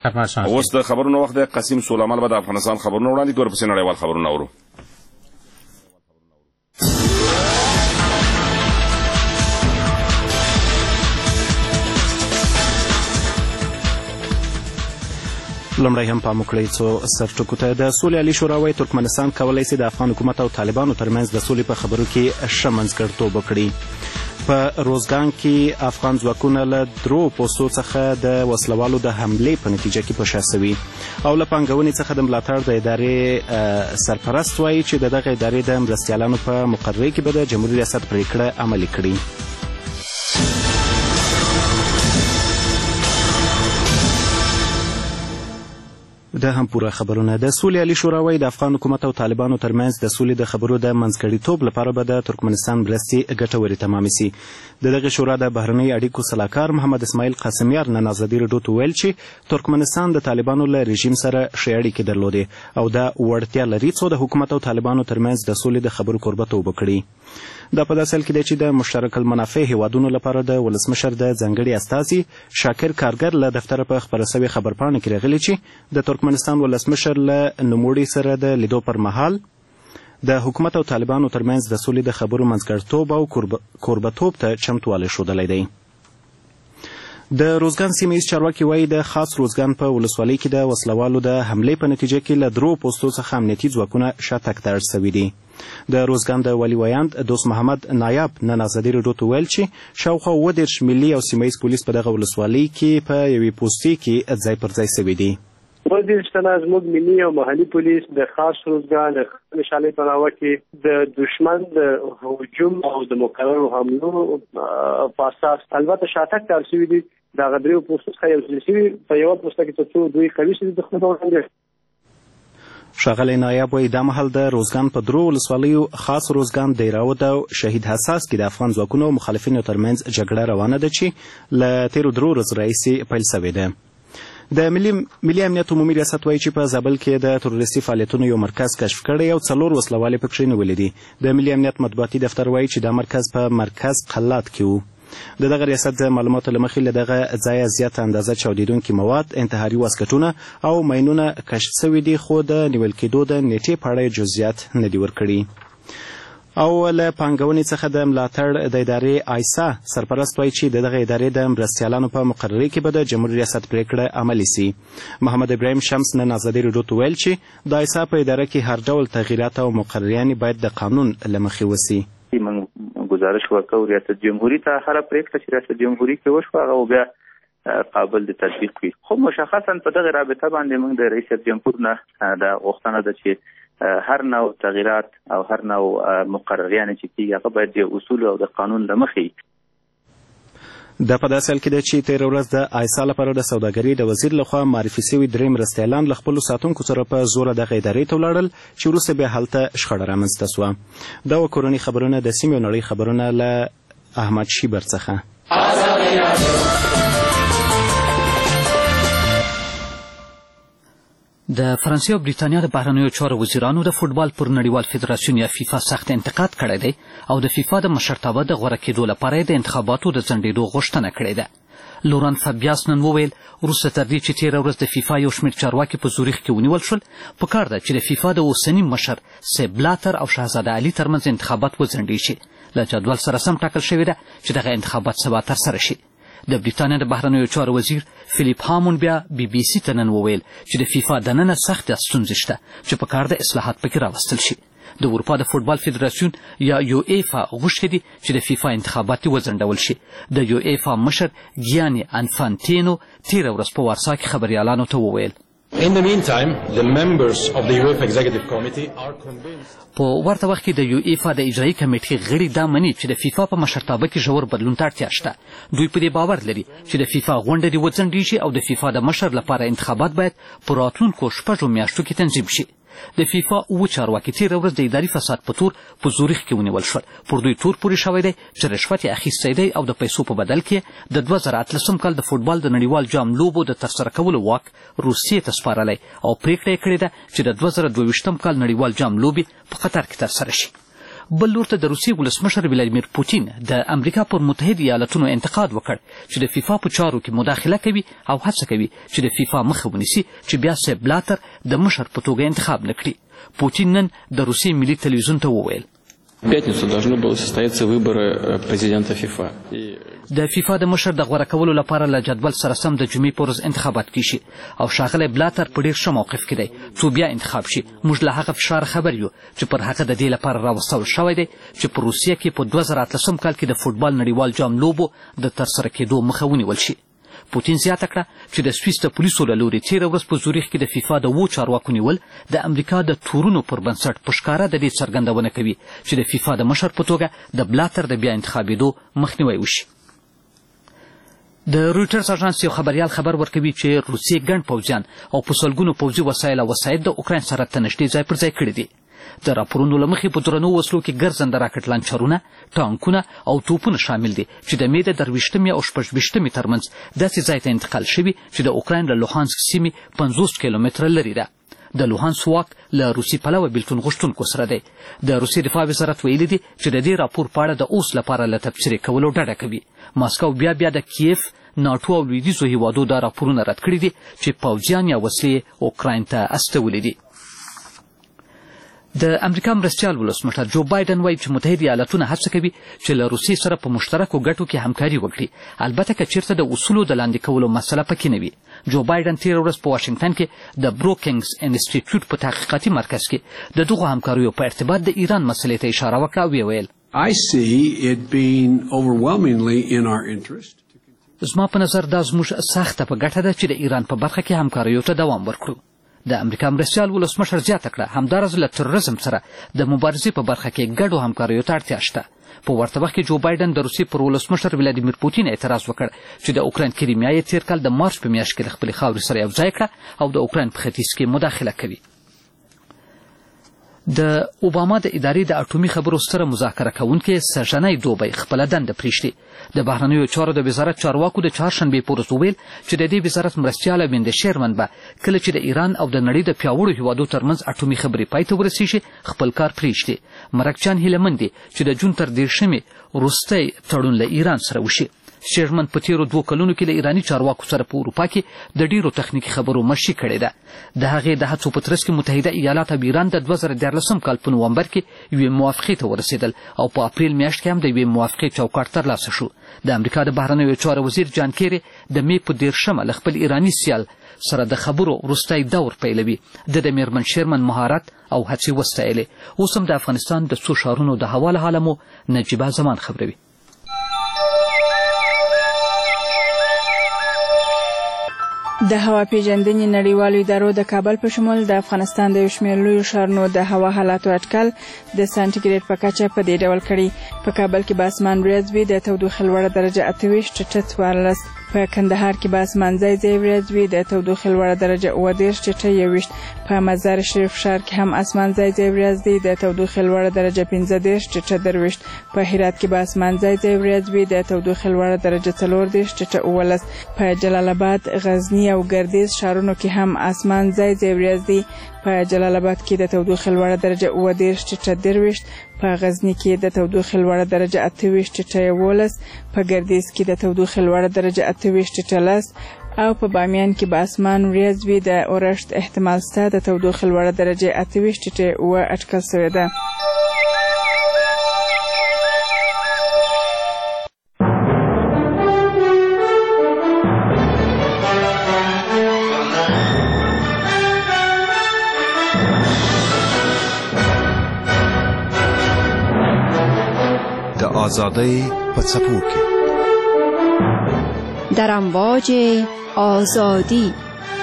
اوس د خبرونو وخت دی. قاسم سولامال به د افغانستان خبرونه وړاندې کوي، ورپسې نړیوال خبرونه اورو. لومړی هم پام وکړئ څو سرټکو ته. د سولې عالي شورا وایي ترکمنستان کولی شي د افغان حکومت او طالبانو ترمنځ د سولې په خبرو کې ښه منځګړیتوب وکړي. په روزګان کې افغان ځواکونه له 3 پوستو څخه د وسلوالو د حملې په نتیجه کې په شا سوي او له پانګونې څخه د ملاتړ د ادارې سرپرست وایي چې د دغه ادارې د مرستیالانو په مقررې کې به د جمهوري ریاست پریکړه عملي کړي. د هم پوره خبرونه. د سولې عالي شورا وایي د افغان حکومت او طالبانو ترمنځ د سولې د خبرو د منځګړیتوب لپاره به د ترکمنستان مرستې ګټورې تمامې سي. د دغه شورا د بهرنیو اړیکو سلاکار محمد اسماعیل قاسمیار نن ازادي راډیو ته ویل چې ترکمنستان د طالبانو له رژیم سره ښې اړیکې درلودې او دا وړتیا لري څو د حکومت او طالبانو ترمنځ د سولې د خبرو کوربتوب وکړي. دا په داسې حال کې دی چې د مشترک المنافع هیوادونو لپاره د ولسمشر د ځانګړي استازي شاکر کارګر له دفتره په خپره سوې خبرپاڼه کې راغلي چې د ترکمنستان ولسمشر له نوموړي سره د لیدو پر مهال د حکومت او طالبانو ترمنځ د سولې د خبرو منځګړیتوب او کوربتوب ته چمتوالی ښودلی دی. د روزګان سیمه ییز چارواکي وایي د خاص روزګان په ولسوالۍ کې د وسلوالو د حملې په نتیجه کې له 3 پوستو څخه امنیتي ځواکونه شاتګ ته اړ سوي دي. د روزګان د ولي ویاند دوست محمد نایب نن ازادي راډیو ته ویل چې شاوخوا 30 ملي او سیمه ییز پولیس په دغه ولسوالۍ کې په یوې پوستې کې ځای پر ځای سوي دي. 30 تنه زموږ ملي او محلي پولیس د خاص روزګان د مشالې په ناوه کې د دشمن د هجوم او د مکررو حملو په اساس البته شاتګ ته اړ سوي دي. دغه 3 پوستو څخه یو ځل سوي په یوه پوسته کې تر څو دوی قوي شي د خپل وړاندې. ښاغلی نایب وایي دا مهال د روزګان په 3 ولسوالیو خاص روزګان، دیراود او شهید حساس کې د افغان ځواکونو او مخالفینو ترمنځ جګړه روانه ده چې له تېرو 3 ورځو راهیسې پیل سوې ده. د ملي امنیت عمومي ریاست وایي چې په زابل کې د تروریستي فعالیتونو یو مرکز کشف کړی او 4 وسلوالې پکښې نیولې دي. د ملي امنیت مطبوعاتي دفتر وایي چې دا مرکز په مرکز قلات کې و. د دغه ریاست د معلوماتو له مخې له دغه ځایه زیاته اندازه چاودېدونکي مواد، انتحاري واسکټونه او ماینونه کشف سوي دي، خو د نیول کېدو د نیټې په اړه جزئیات نه دي ورکړي. او له پانګونې څخه د ملاتړ د ادارې آیسا سرپرست وایي چې د دغه ادارې د مرستیالانو په مقررې کې به د جمهوري ریاست پریکړه عملي سي. محمد ابراهیم شمس نن ازادي راډیو ته ویل چې د آیسا په اداره کې هر ډول تغییرات او مقرریانې باید د قانون له مخې وسي. من گزارش ورکوو ریاست جمهوری ته هره پریکړه چې ریاست جمهوری کې وشوه هغه بیا قابل د تطبیق وي. خو مشخصا په دغه رابطه باندې موږ د رئیس جمهور نه د غوښتنه ده چې هر نوع تغییرات او هر نوع مقرریانې چې کېږي هغه باید د اصول او د قانون له مخې. دا په داسې حال کې ده چې تېره ورځ د آیسا لپاره د سوداګرۍ د وزیر لخوا معرفي سوي 3 مرستیالان له خپلو ساتونکو سره په زوره دغه ادارې ته ولاړل چې وروسته بیا هلته شخړه رامنځته سوه. دا کورني خبرونه د سیمې او نړۍ خبرونه له احمد شیبر څخه. د فرانسې او بریتانیا د بهرنیو چارو وزیرانو د فوټبال پر نړیوال فدراسیون یا فیفا سخت انتقاد کړی دی او د فیفا د مشرتابه د غوره کېدو لپاره د انتخاباتو د ځنډېدو غوښتنه کړې ده. لوران فابیاس نن وویل وروسته تر دې چې تېره ورځ د فیفا یو شمېر چارواکي په زوریخ کې ونیول شول، پکار ده چې د فیفا د اوسني مشر سیب بلاتر او شهزاده علي ترمنځ انتخابات وځنډې شي. له جدول سره سم ټاکل شوې ده چې دغه انتخابات سبا ترسره شي. د بریتانیا د بهرنیو چارو وزیر فیلیپ هامون بیا بی بی سی ته نن وویل چې د فیفا دننه سختې ستونزې شته چې پکار ده اصلاحات پکې راوستل شي. د اروپا د فوټبال فدراسیون یا یو ایفا غوښتي دي چې د فیفا انتخابات وځنډول شي. د یو ایفا مشر ګیاني انفانتینو تېره ورځ په وارسا کې خبریالانو ته وویل In the meantime, the members of the UEFA Executive Committee are convinced. په ورته وخت کې د یو ایفا د اجرایي کمیټې غړي دا مني چې د فیفا په مشرتابه کې ژور بدلون ته اړتیا شته. دوی په دې باور لري چې د فیفا غونډه دې وځنډېږي او د فیفا د مشر لپاره انتخابات باید په راتلونکو 6 میاشتو کې تنظیم شي. د فیفا 7 چارواکي تېره ورځ د اداري فساد په تور په زوریخ کې ونیول شول. پر دوی تور پورې شوی دی چې رشوت یې اخیستی دی او د پیسو په بدل کې د 2018 کال د فوټبال د نړیوال جام لوبو د ترسره کولو واک روسیې ته سپارلی او پریکړه یې کړې ده چې د 2022 کال نړیوال جام لوبې په قطر کې ترسره شي. بل لور ته د روسیې ولسمشر ولادیمیر پوتین د امریکا پر متحد ایالتونو انتقاد وکړ چې د فیفا په چارو کې مداخله کوي او هڅه کوي چې د فیفا مخه ونیسي چې بیا سیپ بلاتر د مشر په توګه انتخاب نه کړي. پوتین نن د روسیې ملي تلویزیون ته وویل В пятницу должны были состояться выборы президента ФИФА. د فیفا د مشر د غوره کولو لپاره له جدول سره سم د جمعې په ورځ انتخابات کیږي او ښاغلی بلاتر په ډېر ښه موقف کې دی څو بیا انتخاب شي. موږ له هغه فشار خبر یو چې پر هغه د دې لپاره راوستل شوی دی چې په روسیه کې په 2018 کال کې د فوټبال نړیوال جام لوبو د ترسره کېدو مخه ونیول شي. پوتین زیاته کړه چې د سویس د پولیسو له لوري تېره ورځ په زوریخ کې د فیفا د 7 چارواکو نیول د امریکا د تورونو پر بنسټ په ښکاره د دې څرګندونه کوي چې د فیفا د مشر په توګه د بلاتر د بیا انتخابېدو مخنیوی وشي. د رویټرز اژانس یو خبریال خبر ورکوي چې روسیې ګڼ پوځیان او په سلګونو پوځي وسایل او وسایط د اوکراین سره ته نږدې ځای پر ځای کړي دي. د راپورونو له مخې په درنو وسلو کې ګرځنده راکټ لانچرونه، ټانکونه او توپونه شامل دي چې د مې د 23 او 26 ترمنځ داسې ځای ته انتقال شوي چې د اوکراین له لوهانسک سیمې 50 کیلومتره لرې ده. د لوهانسک واک له روسي پلوه بېلتون غوښتونکو سره دی. د روسي دفاع وزارت ویلي دي چې د دې راپور په اړه د اوس لپاره له تبصرې کولو ډډه کوي. ماسکو بیا د کیف، ناټو او لویدیځو هیوادو دا راپورونه رد کړي دي چې پوځیان یا وسلې اوکراین ته استولې دي. د امریکا مرستیال ولسمشر جو بایدن وایي چې متحد ایالتونه هڅه کوي چې له روسیې سره په مشترکو ګټو کې همکاري وکړي، البته که چیرته د اصولو د لاندې کولو مسله پکې نه وي. جو بایدن تېره ورځ په واشنګټن کې د بروکینګز انسټیټیوټ په تحقیقاتي مرکز کې د دغو همکاریو په ارتباط د ایران مسلې ته اشاره وکړه او ویل I see it being overwhelmingly in our interest. زما په نظر دا زموږ سخته په ګټه ده چې د ایران په برخه کې همکاریو ته دوام ورکړو. د امریکا مرستیال ولسمشر زیاته کړه همداراز له تروریزم سره د مبارزې په برخه کې ګډو همکاریو ته اړتیا شته. په ورته وخت کې جو بایدن د روسیې پر ولسمشر ولادیمیر پوتین اعتراض وکړ چې د اوکراین کریمیا یې تېر کال د مارچ په میاشت کې له خپلې خاورې سره یو ځای کړه او د اوکراین په ختیځ کې مداخله کوي. د اوباما د ادارې د اټومي خبرو ستره مذاکره کوونکی سرژنی دوبی خپله دنده پرېږدي. د بهرنیو چارو د وزارت چارواکو د چهارشنبې په ورځ وویل چې د دې وزارت مرستیاله وینډ شیرمن به کله چې د ایران او د نړۍ د پیاوړو هیوادو ترمنځ اټومي خبرې پای ته ورسیږي خپل کار پرېږدي. مرکچیان هیله مند دي چې د جون تر 30 وروستی تړون له ایران سره وشي. شیرمن په تېرو 2 کلونو کې له ایراني چارواکو سره په اروپا کې د ډېرو تخنیکي خبرو مشري کړې ده. د هغې د هڅو په ترڅ کې متحده ایالات او ایران د 2014 کال په نومبر کې یوې موافقې ته ورسېدل او په اپریل میاشت کې هم د یوې موافقې چوکاټ ترلاسه شو. د امریکا د بهرنیو چارو وزیر جان کیری د مې په 10 له خپل ایراني سیال سره د خبرو وروستی دور پیلوي. د میرمن شیرمن مهارت او هڅې وستایلې. اوس هم د افغانستان د څو ښارونو د هوا له حاله مو نجیبه زمان خبروي. د هوا پیژندنې نړیوالو ادارو د کابل په شمول د افغانستان د یو شمېر لویو ښارونو د هوا حالاتو اټکل د سانټیګریډ په کچه په دې ډول کړي. په کابل کې به اسمان ورځ وي د تودوخې لوړه درجه 28 ټیټه 14. په کندهار کې به اسمان ځای ځای ورځ وي د تودوخې لوړه درجه 29 ټیټه 21. په مزار شریف ښار کې هم اسمان ځای ځای ورځ دی د تودوخې لوړه درجه 15 ټیټه 23. په هرات کې به اسمان ځای ځای ورځ وي د تودوخې لوړه درجه 14 ټیټه 19. په جلال آباد، غزنی او ګردیز ښارونو کې هم اسمان ځای ځای ورځ دی. په جلال آباد کې د تودوخې لوړه درجه 29 ټیټه 23. په غزنی کې د تودوخې لوړه درجه 28 ټیټه 11. په ګردیز کې د تودوخې لوړه درجه 28 ټیټه 10 او په بامیان کې به اسمان ورځ وي د اورښت احتمال شته د تودوخې لوړه درجه 28 ټیټه 9 اټکل شوې ده. آزادی په څپو کې در امواج آزادی.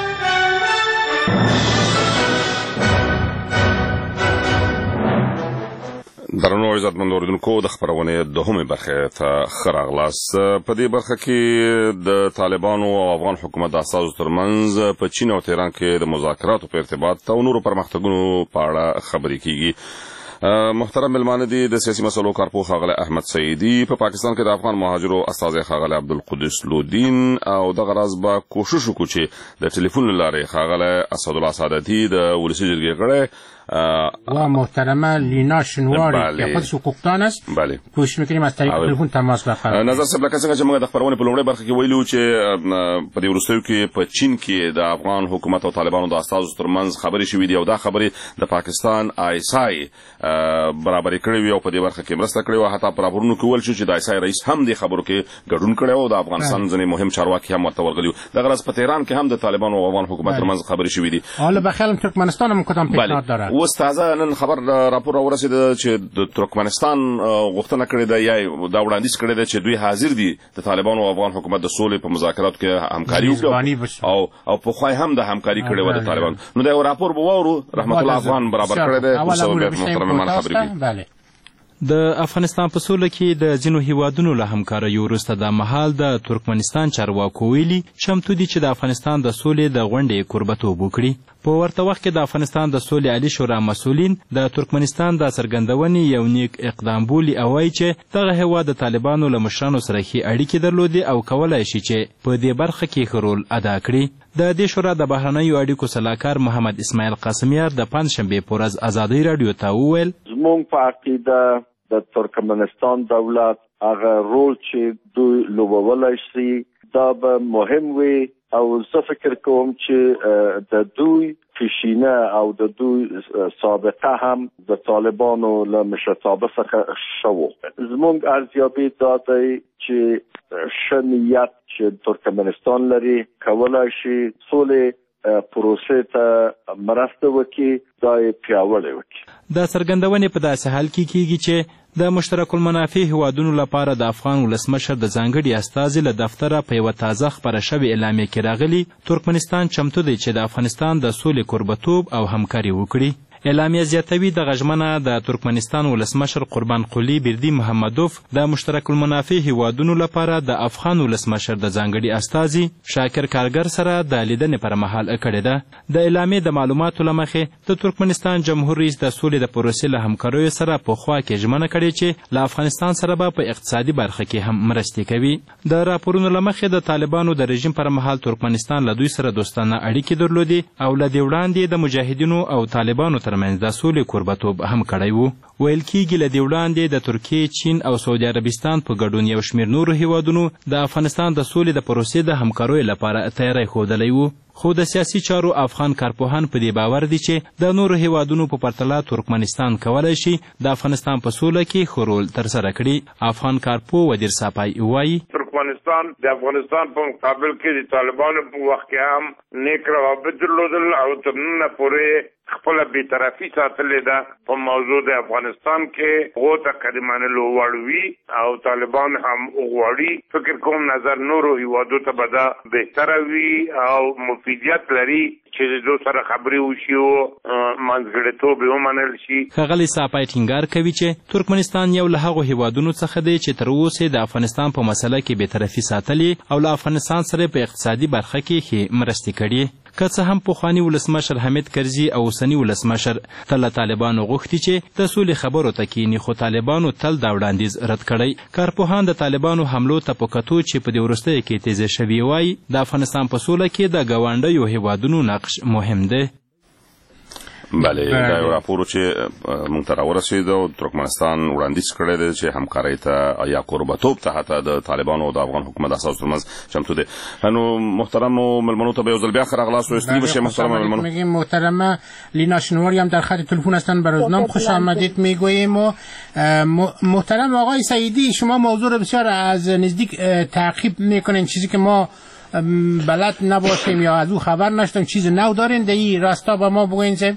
درنو عزتمند اوریدونکو د خبرونې دوهمې برخې ته ښه راغلاست. په دې برخه کې د طالبانو او افغان حکومت د اساسو ترمنځ په چین او تهران کې د مذاکراتو په ارتباط او نورو پرمختګونو په اړه خبرې کیږي. محترم ملمانه دي د سیاسي مسلو کارپوه ښاغلی احمد سعیدي په پاکستان کې د افغان مهاجرو استازی ښاغلی عبدالقدس لودین او دغه راز به کوشش وکړو چې د ټلیفون له لارې ښاغلی اسدالله سعادتي د ولسي جرګې غړی و محترمه لینا شنواری که خودش حقوقدان است کوشش میکنیم از طریق تلفن تماس برقرار نظر صاحب لکه څنګه چې موږ د خبرونې په لومړۍ برخه کې ویلو چې په دې وروستیو کې په چین کې د افغان حکومت او طالبانو د استازو ترمنځ خبرې شوې دي او دا خبرې د پاکستان آیسای برابرې کړې وي او په دې برخه کې مرسته کړې وه. حتی په راپورونو کې ویل شو چې د آیسای رئیس هم دې خبرو کې ګډون کړی و او د افغانستان ځینې مهم چارواکي هم ورته ورغلي وو. دغه راز په تهران کې هم د طالبانو او افغان حکومت ترمنځ خبرې شوې دي. حالا بخیال ترکمنستان هم کدام پیشنهاد دارد؟ اوس تازه نن خبر راپور راورسېده چې د ترکمنستان غوښتنه کړې ده یا دا وړاندیز کړی ده چې دوی حاضر دي د طالبانو او افغان حکومت د سولې په مذاکراتو کې همکاري وکړي او پخوا هم د همکاري کړې وه د طالبانو. نو دا یو راپور به واورو. رحمت الله افغان برابر کړی دی. اوس به محترم مهمان خبرې کوي. د افغانستان په سوله کې د ځینو هیوادونو له همکاریو وروسته د مهال د ترکمنستان چارواکو ویلي چمتو دي چې د افغانستان د سولې د غونډې کوربتوب وکړي. په ورته وخت کې د افغانستان د سولې عالي شورا مسؤلین د ترکمنستان د څرګندونې یو نیک اقدام بولي او وایي چې دغه هیواد د طالبانو له مشرانو سره ښې اړیکې درلودې او کولی شي چې په دې برخه کې ښه رول ادا کړي. د دې شورا د بهرنیو اړیکو سلاکار محمد اسماعیل قاسمیار د پنجشنبې په ورځ ازادۍ راډیو ته وویل زموږ په عقیده د ترکمنستان دولت هغه رول چې دوی لوبولی شي دا به مهم وي او زه فکر کوم چې د دوی پیشینه او د دوی سابقه هم د طالبانو له مشرتابه څخه شوه. زموږ ارزیابي دا دی چې ښه نیت چې ترکمنستان لري کولی شي سولې پروسې ته مرسته وکړي دا یې پیاوړې وکړي. دا څرګندونې په داسې حال کې کیږي چې د مشترک المنافع هیوادونو لپاره د افغان ولسمشر د ځانګړي استازي له دفتره په یوه تازه خپره شوې اعلامیه کې راغلي ترکمنستان چمتو دی چې د افغانستان د سولې کوربتوب او همکاري وکړي. اعلامیه زیاتوي دغه ژمنه د ترکمنستان ولسمشر قربان قلی بردي محمدوف د مشترک المنافع هیوادونو لپاره د افغان ولسمشر د ځانګړي استازي شاکر کارګر سره د لیدنې پر مهال کړې ده. د اعلامیې د معلوماتو له مخې د ترکمنستان جمهور رئیس د سولې د پروسې له همکاریو سره پخوا کې ژمنه کړې چې له افغانستان سره به په اقتصادي برخه کې هم مرستې کوي. د راپورونو له مخې د طالبانو د رژیم پر مهال ترکمنستان له دوی سره دوستانه اړیکې درلودې او له دې وړاندې د مجاهدینو او طالبانو ترمنځ د سولې کوربتوب هم کړی وو. ویل کېږي له دې وړاندې د ترکیې، چین او سعودي عربستان په ګډون یو شمېر نورو هیوادونو د افغانستان د سولې د پروسې د همکاریو لپاره تیاری ښودلی وو. خو د سیاسي چارو افغان کارپوهان په دې باور دي چې د نورو هیوادونو په پرتله ترکمنستان کولی شي د افغانستان په سوله کې ښه رول ترسره کړي. افغان کارپوه ودیر ساپای وایي ترکمنستان د افغانستان په مقابل کې د طالبانو په وخت کې هم نیک روابط درلودل او تر ننه پورې خپل بیطرفي ساتلې ده په موضوع د افغانستان کې هغو ته قدمانلو وړ وي او طالبان هم غواړي فکر کوم نظر نورو هیوادو ته به دا بهتره وي او مفیدیت لري چې د دوی سره خبرې وشي او منځګړیتوب یې ومنل شي. ښاغلی ساپای ټینګار کوي چې ترکمنستان یو له هغو هیوادونو څخه دی چې تر اوسه د افغانستان په مسله کې بېطرفي ساتلې او له افغانستان سره په اقتصادي برخه کې ښې مرستې کړي. که څه هم پخواني ولسمشر حمید کرزي او اوسني ولسمشر تل له طالبانو غوښتي چې د سولې خبرو ته کښیني خو طالبانو تل دا وړاندیز رد کړی. کارپوهان د طالبانو حملو ته په کتو چې په دې وروستیو کې تیزې شوي وایي د افغانستان په سوله کې د ګاونډیو هیوادونو نقش مهم دی. بله دا یو راپور چې موږ ته راورسېد او ترکمنستان وړاندیز کړی دی چې همکارۍ ته یا قربتوب ته حتی د طالبانو او د افغان حکومت اساسو ترمنځ چمتو دی. نو محترمو ملمنو ته به یو ځل بیا ښه راغلاست و استری بشه محترمه ملمنو. میگیم محترمه لینا شنواری هم در خط تلفن هستن به روزنامه خوش آمدید میگوییم و محترم آقای سعیدی شما موضوع رو بسیار از نزدیک تعقیب میکنین چیزی که ما بلد نباشیم یا از او خبر نشدیم چیز نو دارین در این راستا به ما بگوین.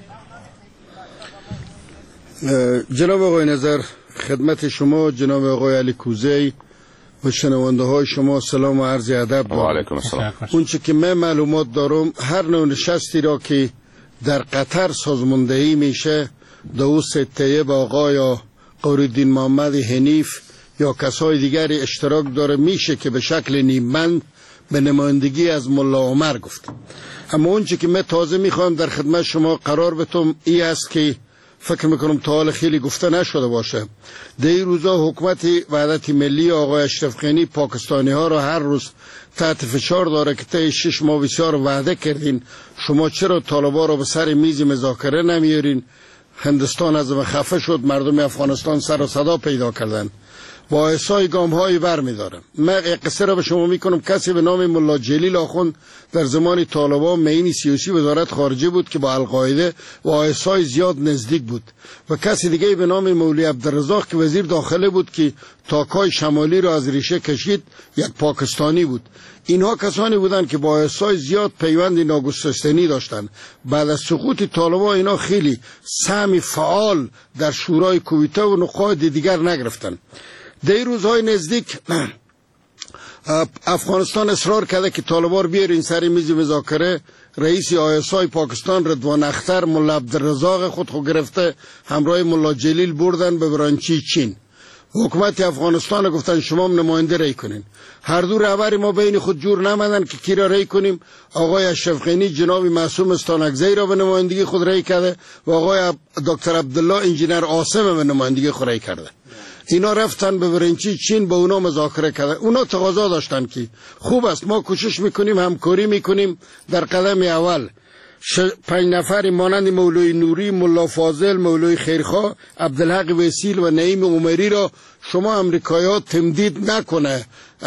جناب آقای نظر خدمت شما جناب آقای علی کوزی و شنونده های شما سلام و عرض ادب دارم. علیکم السلام. اونچه که من معلومات دارم هر نوع نشستی را که در قطر سازماندهی میشه داوود طیب آقا یا قمرالدین محمد حنیف یا کسای دیگری اشتراک داره میشه که به شکل نیمبند به نمایندگی از ملا عمر گفت. اما اونچه که من تازه میخوام در خدمت شما قرار بتم ای است که فکر میکنم تا حال خیلی گفته نشده باشه. در این روزا حکومت وحدت ملی آقای اشرف غنی پاکستانی ها را هر روز تحت فشار داره که طی 6 ماه بسیار وعده کردین شما چرا طالبان را به سر میز مذاکره نمیارین. هندوستان از ما خفه شد، مردم افغانستان سر و صدا پیدا کردن و آیسای گام هایی بر می دارم. من قصه را به شما می کنم. کسی به نام ملا جلیل آخوند در زمان طالبان معین سیاسی وزارت خارجه بود که با القاعده و آیسای زیاد نزدیک بود و کسی دیگه به نام مولوی عبدالرزاق که وزیر داخله بود که تاکای شمالی را از ریشه کشید، یک پاکستانی بود. اینها کسانی بودند که با آیسای زیاد پیوند ناگسستنی داشتند. بعد از سقوط طالبان اینا خیلی سهم فعال در شورای کویته و نقاط دیگر نگرفتند. در روزهای نزدیک افغانستان اصرار کرده که طالبان بیارین سر میز مذاکره. رئیس آیسای پاکستان رضوان اختر ملا عبدالرزاق خود گرفته همراه ملا جلیل بردن به برانچی چین. حکومت افغانستان گفتن شما نماینده رای کنین. هر دو رهبر ما بین خود جور نمیدن که کی را رای کنیم. آقای اشرف غنی جناب معصوم استانکزی را به نمایندگی خود رای کرده و آقای دکتر عبدالله انجینر عاصم به نمایندگی خود رای کرده. اینا رفتن به برنچی چین با اونا مذاکره کردن. اونا تقاضا داشتن که خوب است ما کوشش میکنیم همکاری میکنیم در قدم اول 5 نفر مانند مولوی نوری، ملا فاضل، مولوی خیرخواه، عبدالحق وسیل و نعیم عمری را شما امریکایی‌ها تمدید نکنه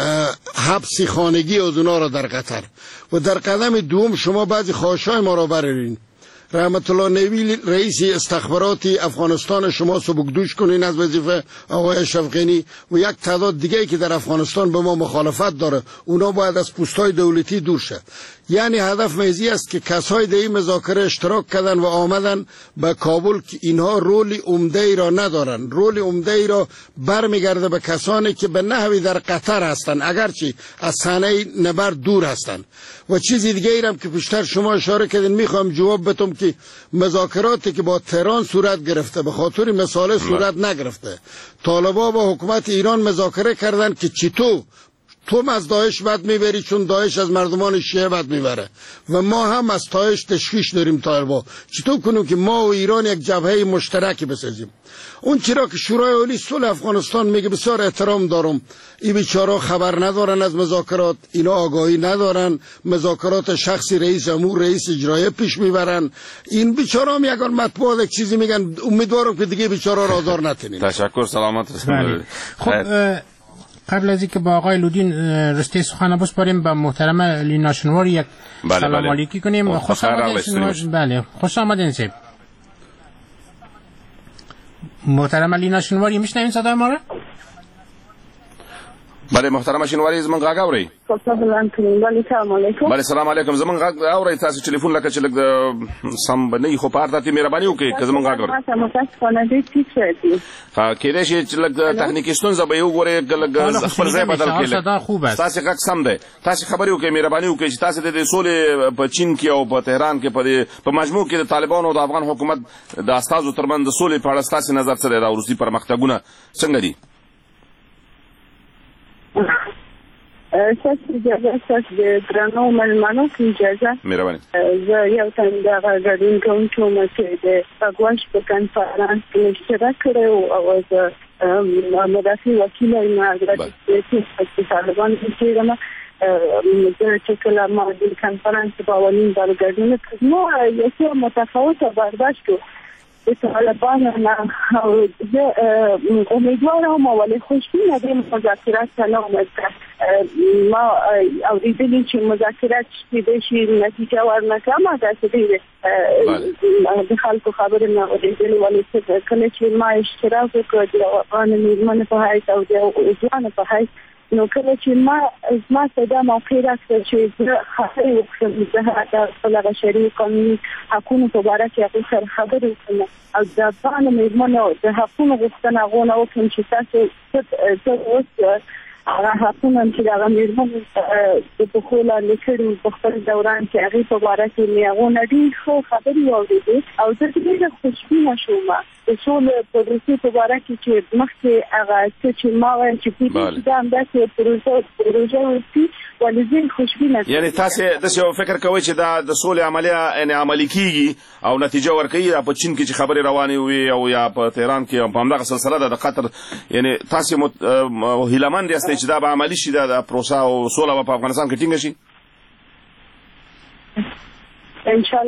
حبس خانگی از اونا را در قطر و در قدم دوم شما بعضی خواهش‌های ما را برارین. رحمت الله نوی رئیس استخبارات افغانستان شما سبکدوش کنین از وظیفه آقای اشرف غنی و یک تعداد دیگه که در افغانستان به ما مخالفت داره اونا باید از پست‌های دولتی دور شه. یعنی هدف میزی است که کسای در این مذاکره اشتراک کردن و آمدن به کابل که اینها رول عمده ای را ندارن. رول عمده ای را برمیگرده به کسانی که به نحوی در قطر هستند اگرچه از صحنه نبرد دور هستند. و چیزی دیگه ای هم که پیشتر شما اشاره کردین میخوام جواب بدم که مذاکراتی که با تهران صورت گرفته به خاطر مسائل صورت نگرفته. طالبان با حکومت ایران مذاکره کردن که چطور تو از داعش بد میبری چون داعش از مردمان شیعه بد میبره و ما هم از داعش تشویش داریم. طالبان چطور کنیم که ما و ایران یک جبهه مشترکی بسازیم. اون چرا که شورای عالی صلح افغانستان میگه بسیار احترام دارم، این بیچارا خبر ندارن از مذاکرات، اینا آگاهی ندارن، مذاکرات شخصی رئیس امور رئیس اجرایی پیش میبرن. این بیچارا هم اگر مطبوعات یک چیزی میگن امیدوارم که دیگه بیچارا را آزار نتونین. تشکر، سلامت هستید. خب قبل از اینکه با آقای لودین رسته سخن بسپاریم با محترم لینا شنوار یک سلام علیکی کنیم. خوش آمدید. بله خوش آمدید سید محترم لینا شنواری. میشنوین صدای ما را؟ بله محترم شنواری زمون غاګ اوري. بله سلام علیکم. زمون غاګ اوري تاسو ټلیفون لکه چې لګ سم بنې خو پارته تی مهرباني وکړئ که زمون غاګ اوري. کېدای شي چې لګ تخنیکی ستونزه به یو غوري لګ خپل ځای بدل کړي. تاسو غاګ سم دی. تاسو خبرې وکړئ مهرباني وکړئ چې تاسو د سولې په چین کې او په تهران کې په مجموع کې د طالبانو او د افغان حکومت د استازو ترمنځ د سولې په اړه تاسو نظر څه دی دا وروستي پرمختګونه څنګه دي؟ ساس اجازه ساس د درنو ملمنو کې اجازه مهرباني زه یو تنده غاډین کوم چې د پګوش په کانفرنس کې اشتراک کړو او زه مدافع وکیل یم حضرت چې طالبان چې زه چې کله ما د کانفرنس په اولین ځل ګډون کړم یو څه متفاوته برداشت کړو د طالبانو نه زه امیدوارم ولی خوشبینه د مذاکرات سلام ما اوریدلی چې مذاکرات کېدای شي نتیجه ورنکړي داسې د خلکو خبرې نه اوریدلې ولی کله چې ما اشتراک وکړ د افغان میرمنو په حیث او د ځوانانو په حیث نو کله چې ما صدا موقع راکړه چې زه خبرې وکړم زه د خپل بشري قانوني حقوقو په اړه کې سره خبرې وکړم او د افغان میرمنو د حقوقو غوښتنه وکړم چې تاسو څه اوس هغه حقونه چې د میرمنو د بخوله لیکلو په خپل دوران کې هغه په اړه کې میغونه دي خو خبرې واورېدې او زه ډېره خوشبینه شوم د سولې پروسې په اړه کې چې مخکې هغه چې ما وایي چې په دې اندازې پروژه وسی ولې خوشبینه. یعنی تاسو د فکر کوئ چې دا د سولې عملیه عملي کیږي او نتیجه ورکوي په چین کې چې خبرې روانې وي او یا په تهران کې په همدغه سلسله د قطر یعنی تاسو هیلهمند یاست چې دا به عملي شي د پروسه او سوله په افغانستان کې ټینګه شي؟ ان شاء الله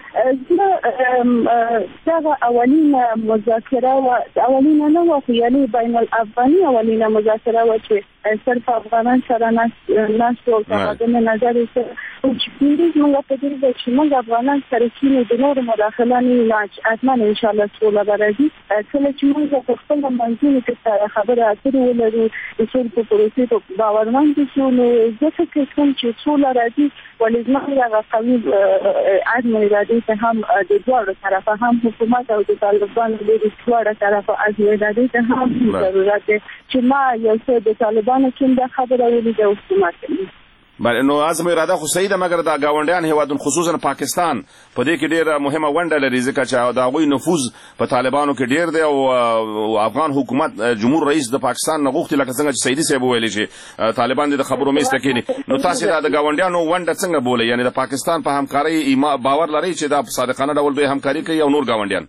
دغه اولینه مذاکره و اولینه نه و یعنی بین الافغاني اولینه مذاکره و چې صرف افغانان سره ناست او تبادل نظر سره او چې پیریز موږ په دې چې موږ افغانان سره کینو د نور مداخله نه حتما ان شاء الله سوله راځي کله چې موږ په خپل منځونو کې سره خبره اترې ولرو د سولې په پروسې په باورمند شو نو زه فکر کوم چې سوله راځي ولې زموږ هغه قوي عزم ارادي ته هم د دواړو طرفه هم حکومت او د طالبانو د دواړو طرفه عزم ارادي ته هم ضرورت دی چې ما یو څه د طالبانو کوم د خبره ولیده او حکومت بله نو عزم اراده خو صحیح ده مګر د ګاونډیان هیوادون خصوصا پاکستان په دې کې ډېره مهمه ونډه لري ځکه چې د هغوی نفوذ په طالبانو کې ډېر دی او افغان حکومت جمهور رئیس د پاکستان نه غوښتي لکه څنګه چې سعیدي صاحب وویلې چې طالبان د خبرو میز ته کښېني نو تاسې د ګاونډیانو ونډه څنګه بولئ یعنې د پاکستان په همکارۍ باور لرئ چې دا په صادقانه ډول به همکاري کوي او نور ګاونډیان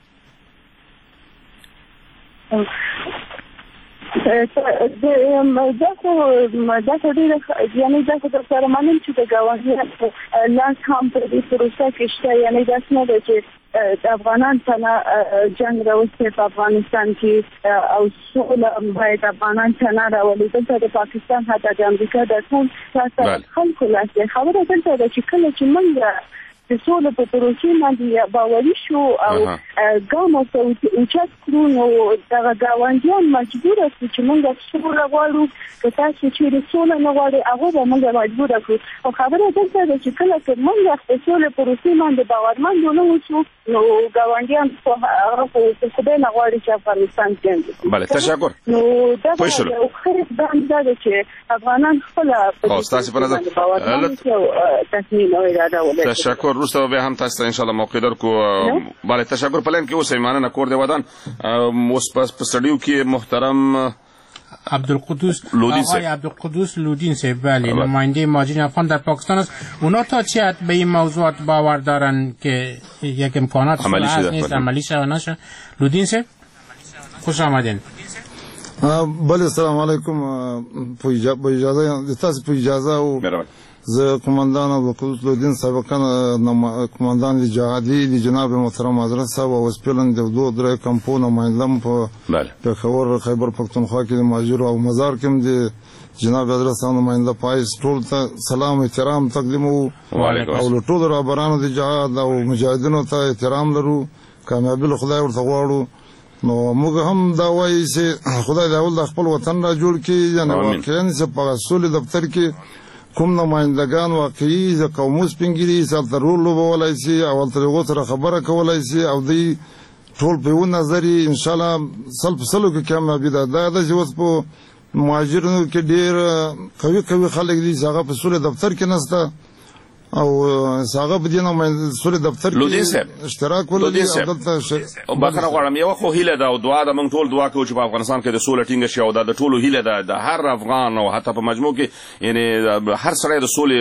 دا خو ډېره یعنې دا خو در سره منم چې د ګاونډیانو لاس هم په دې پروسه کې شته یعنې داسې نه ده چې د افغانان څخه جنګ راوستي په افغانستان کې او سوله باید افغانان څخه راولي دلته د پاکستان حتی د امریکا د ټول خلکو لاس دی خبره دلته ده چې کله چې موږ د سولې په پروسې باندې باوري شو او ګام ورته اوچت کړو نو دغه ګاونډیان مجبوره کړو چې موږ سوله غواړو که تاسو چېرې سوله نه غواړئ هغه به موږ مجبوره کړو او خبره دلته ده چې کله که موږ د سولې پروسې باندې باورمند ونه اوسو نو ګاونډیان هغه خو خدای نه غواړي چې افغانستان کې بله تشکر نو دغه یو ښه اقدام دا ده چې افغانان خپله په دې باورمند او تصمیم او اراده ولري تشکر روسته به هم تاسو ان شاء الله موقع درکو بله تشکر پلان کې اوسې مننه کور دی ودان اوس په سټډیو کې محترم عبدالقدوس آقای عبدالقدوس لودین صاحب بله نماینده مهاجرین افغان در پاکستان است اونا تا چه حد به این موضوعات باور دارن که یک امکانات هست نیست عملی شد و نشد لودین صاحب خوش آمدین بله السلام علیکم په اجازه تاسو په اجازه او زه قومندان عبدالقدوس لودین سابقا قومندان جهادي د جناب محترم حضرت صاحب او سپلن د دوه درې کمپو نمایندم په پېښور خیبر پختونخوا کې د مهاجرو او مزار کې د جناب حضرت صاحب نماینده پایس ټول ته سلام احترام تقدیمو او له ټولو رهبرانو د جهاد او مجاهدینو ته احترام لرو کامیابي له خدای ورته غواړو نو موږ هم دا وایو چې خدای د اول د خپل وطن را جوړ کړي یعنې واقعا چې په سولې دفتر کې کوم نمایندګان واقعي د قومو سپین ږیري هلته رول لوبولی شي او هلته د هغو سره خبره کولی شي او دوی ټول په یو نظر یې انشاءالله سل په سلو کې کامیابي ده دا ده چې اوس په مهاجرینو کې ډېر قوي خلک دي چې هغه په سولې دفتر کې نسته او هغه په دې سولې دفتر کې اشتراک ولري او دلته بخښنه غواړم یوه خو هیله ده او دعا ده موږ ټول دعا کوو چې په افغانستان کې د سوله ټینګه شي او دا د ټولو هیله ده د هر افغان او حتی په مجموع کې یعنې هر سړی د سولې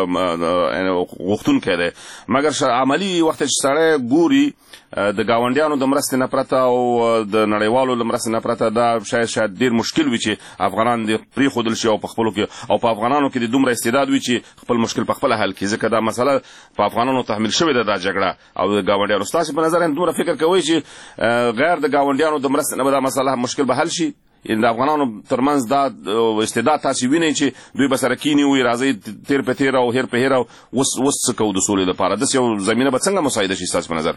غوښتونکی دی مګر عملي وخت چې سړی ګوري د ګاونډیانو د مرستې نه پرته او د نړیوالو د مرستې نه پرته دا شاید ډېر مشکل وي چې افغانان دې پرېښودل شي او په خپلو کې او په افغانانو کې د دومره استعداد وي چې خپل مشکل په خپله حل کړي ځکه دا مسله په افغانانو تحمیل شوې ده دا جګړه او د ګاونډیانو ستاسې په نظر دومره فکر کوئ چې غیر د ګاونډیانو د مرستې نه به دا مسله مشکل به حل شي د افغانانو ترمنځ دا استعداد تاسې وینئ چې دوی به سره کیني وي راځئ تیر په تیر او هیر په هیر او اوس څه کوو د سولې لپاره داسې یو زمینه به څنګه مساعده شي ستاسې په نظر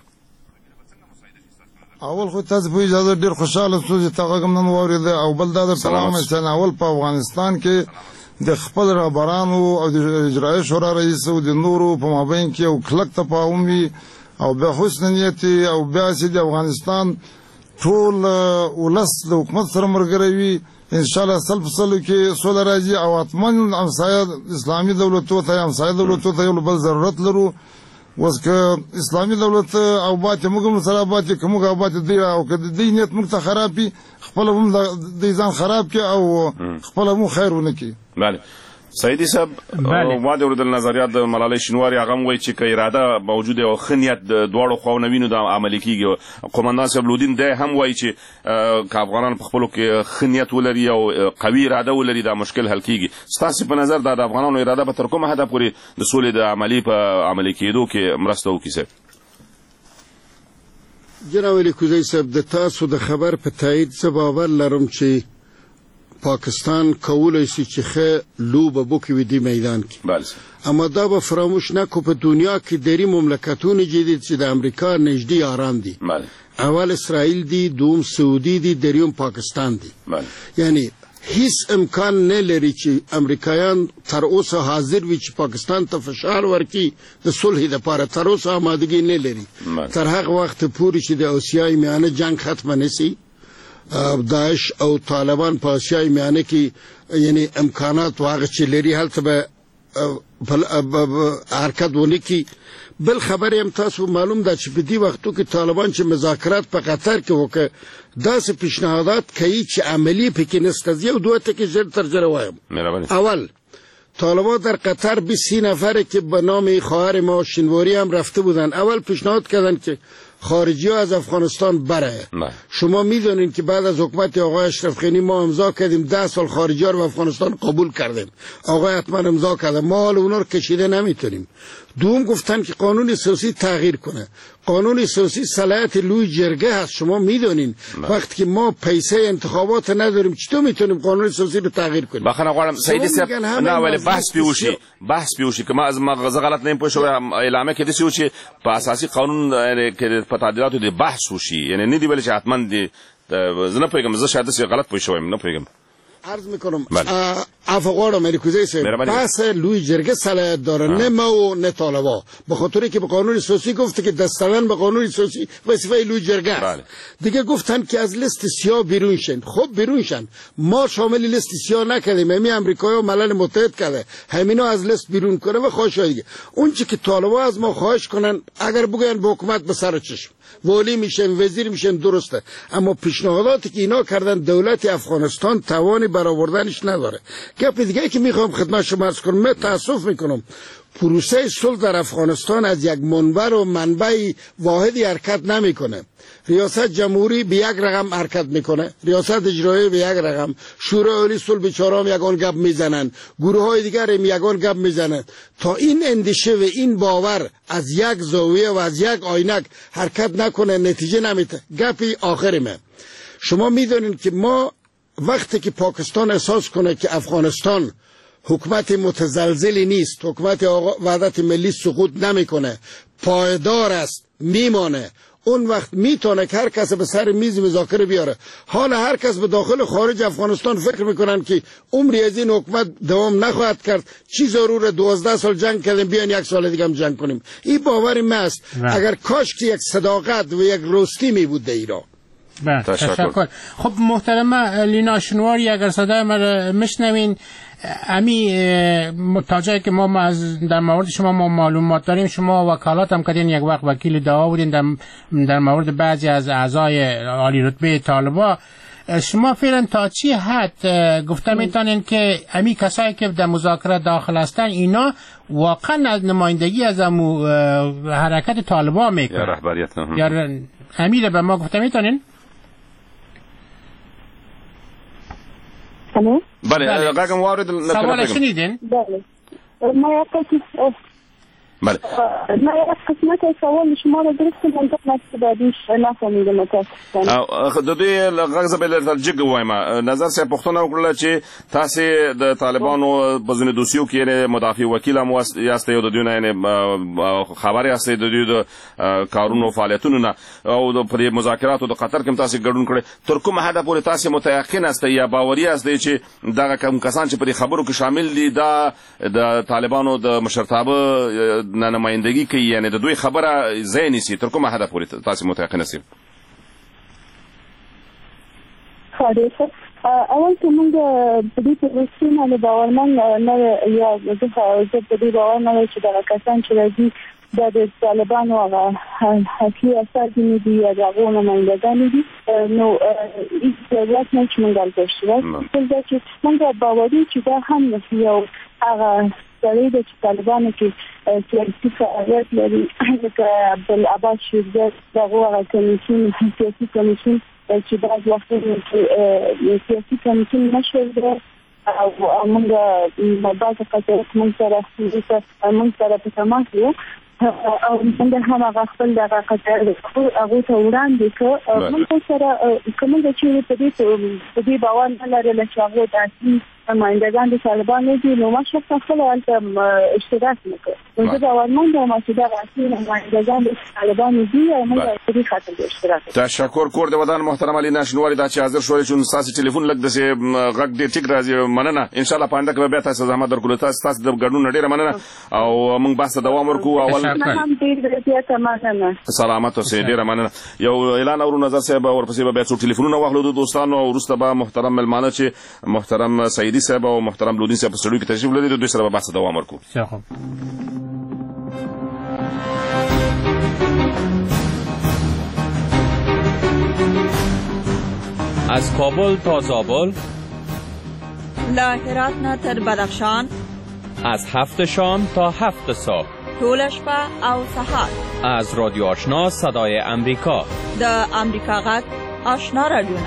اول خو تاسو په اجازه ډېر خوشحاله شو چې تا غږ هم نن واورېده او بل دا درته وایم چې اول په افغانستان کې د خپل رهبرانو او د اجرایي شورا رئیس او د نورو په مابین کې یو کلک تفاهم وي او بیا حسن نیت او بیا چې د افغانستان ټول ولس د حکومت سره ملګری وي انشاءالله سل په سلو کې سوله راځي او حتما همسایه اسلامي دولتونو ته همسایه دولتونو ته یو بل ضرورت لرو اوس که اسلامي دولت او باتې موږ هم سره باتې که موږ او باتې دوی او که د دوی نیت موږ ته خراب کړي خپله هم دوی ځان خراب کړي او خپله هم خیر ونه کړي بله سعیدي صاحب ما د اورېدل نظریات د ملالۍ شینواري هغه هم وایي چې که اراده موجود او ښه نیت د دواړو خواو نه وینو دا عملي کېږي قومندان صاحب لودین دی هم وایي چې که افغانان په خپلو کې ښه نیت ولري او قوي اراده ولري دا مشکل حل کېږي ستاسې په نظر دا د افغانانو اراده به تر کومه حده پورې د سولې د عملي په عملي کېدو کې مرسته وکړي صاحب جناب لیکوزی صاحب د تاسو د خبر په تایید څه باور لرم چې پاکستان کولای شي چې ښه لوبه وکړي د میدان کې. بله. اما دا به فراموش نکو په دنیا کې دری مملکتونه جدید چې د امریکا نږدې یاران دي. بله. اول اسرائیل دي، دوم سعودي دي، دریم پاکستان دي. بله. یعنی هیڅ امکان نه لري چې امریکایان تر اوسه حاضر وي چې پاکستان ته فشار ورکړي د صلح لپاره. تر اوسه آمادګي نه لري. تر هغه وخت پورې چې د آسیای میانه جنگ ختم نشي، داعش او طالبان په آسیای میانه کې یعنی امکانات واغ چې لري هلته به حرکت ونه کی. بل خبر هم تاسو معلوم ده چې په دې وختو کې طالبان چې مذاکرات په قطر کې وکړ داسې پیشنهادات کوي چې عملی پکې نشته. یو دوه ټکي ژر تر ژره وایم. اول طالبان در قطر 20 نفر که به نام خواهر ما شینواری هم رفته بودن اول پیشنهاد کردن که خارجی ها از افغانستان بره. شما میدونین که بعد از حکومت آقای اشرف غنی ما امضا کردیم 10 سال خارجی ها رو افغانستان قبول کردیم. آقای حتما امضا کرده. ما حال اونا رو کشیده نمیتونیم. دوم گفتن که قانون اساسی تغییر کنه. قانون اساسی صلاحیت لوی جرگه هست. شما میدونین وقتی که ما پیسه انتخابات نداریم چطور میتونیم قانون اساسی رو تغییر کنیم؟ بخنه غواړم سیدی صاحب نه ولی بحث پیوشي که ما از مغزه غلط نیم پوه شوم اعلامه کې دسی و چې په اساسي قانون کې په تعدیلاتو دی بحث وشي. یعنی نه دی ولی چې حتما دی زنه پیغام زه شاید غلط پوه شوم نه پیغام عرض میکنم افغان ملیکوزی سه بحث لوی جرگه صلاحیت داره نه ما و نه طالبا به خاطری که به قانون اساسی گفته که دستان به قانون اساسی وظیفه لوی جرگه است. دیگه گفتن که از لیست سیاه بیرون شن. خب بیرون شن. ما شامل لیست سیاه نکردیم. همین امریکایی و ملل متحد کرده همینا از لیست بیرون کنه و خواهش دیگه اون چی که طالبا از ما خواهش کنن اگر بگن به حکومت به سر چشم ولی میشن وزیر میشن درسته. اما پیشنهاداتی که اینا کردن دولت افغانستان توانی برآوردنش نداره. گپ دیگه که میخوام خدمت شما عرض کنم من تاسف میکنم پروسه صلح در افغانستان از یک منبر و منبع واحدی حرکت نمیکنه. ریاست جمهوری به یک رقم حرکت میکنه، ریاست اجرایی به یک رقم، شورای عالی صلح بیچاره هم یگان گپ میزنن، گروه های دیگر هم یگان گپ میزنن. تا این اندیشه و این باور از یک زاویه و از یک آینک حرکت نکنه نتیجه نمیده. گپی آخرمه. شما میدونین که ما وقتی که پاکستان احساس کنه که افغانستان حکومت متزلزلی نیست، حکومت وحدت ملی سقوط نمیکنه، پایدار است، میمانه، اون وقت میتونه که هر کس به سر میز مذاکره بیاره. حالا هر کس به داخل خارج افغانستان فکر میکنن که عمری از این حکومت دوام نخواهد کرد، چی ضروره 12 سال جنگ کردیم بیان یک سال دیگه هم جنگ کنیم. این باور من است. اگر کاش که یک صداقت و یک راستی می بود ایران. تشکر. خب محترمه لینا شنواری اگر صدای ما میشنوین امی متوجه که ما در مورد شما ما معلومات داریم، شما وکالت هم کردین، یک وقت وکیل دعوا بودین در مورد بعضی از اعضای عالی رتبه طالبان. شما فعلا تا چی حد گفته میتونین که امی کسایی که در مذاکره داخل هستن اینا واقعا از نمایندگی از حرکت طالبان میکنن یا رهبریت یا امیر به ما گفته میتونین؟ بله غاگم وارد سوال شنیدین؟ بله ما بله ما قسمت سوال شما رو درست منطق نفسدادیش نفهمیدم متاسفانه. د دوی غږ به جګ وایم نظر سه پښتنه وکړه چې تاسو د طالبانو په ځینې دوسیو کې مدافع وکیل هم یاست یو د دوی نه خبري یاست د دوی د کارونو فعالیتونو نه او د پر مذاکراتو د قطر کې تاسو ګډون کړي تر کومه حد پورې تاسو متيقن است یا باوري است چې دا کوم کسان چې په خبرو کې شامل دي دا د طالبانو د مشرتابه نمایندگی کوي یعنی د دوی خبره ځای نیسي تر کومه حد پورې تاسو متيقن است؟ خالص اول که موږ په دې پروسې نه باورمن نه یا زه په دې باور نه چې دا کسان چې راځي د طالبانو هغه حقیقي اساسي دي یا هغه نمایندګان دي نو هیڅ ضرورت نه چې موږ دلته شو دا چې موږ باوري چې دا هم یو هغه سړی د طالبانو کې سیاسي فعالیت لري لکه عبدالعباس شیرزاد دغه کمیسیون سیاسي کمیسیون چې بعض وختونه کې سیاسي کمیسیون مشر دی او موږ بعض قضیات موږ سره په تماس یو او موږ هم هغه خپل دغه قطر هغه ته وړاندې کړ موږ سره کومه چې په دې باور نه لرل چې هغه داسې نمائندگان د طالبانو دي نو ما شخصا خپل اشتراک وکړ نو زه باورمند یم چې دا راسي نمائندگان د طالبانو دي او موږ په دې خاطر اشتراک تشکر کور د ودان محترم علي ناشنواري دا چې حاضر شوئ چې تاسو ټلیفون لګ د سه غږ دې ټیک راځي مننه ان شاء الله پاینده کې به تاسو زحمت درکول تاسو د ګډون ډیره مننه او موږ بحث دوام ورکو اول سلامت اوسئ ډیره مننه یو اعلان او نظر صاحب ورپسې به څو ټلیفونونه واخلو د دوستانو او وروسته به محترم ملمانه چې محترم سعید صاحب او محترم لودین صاحب په سټوډیو کې تشریف لري دوی سره به بحث دوام ورکو از کابل تا زابل له هرات نه تر بدخشان از 7 شام تا 7 صبح طول شپه او سحر از رادیو آشنا صدای امریکا د امریکا غږ آشنا رادیو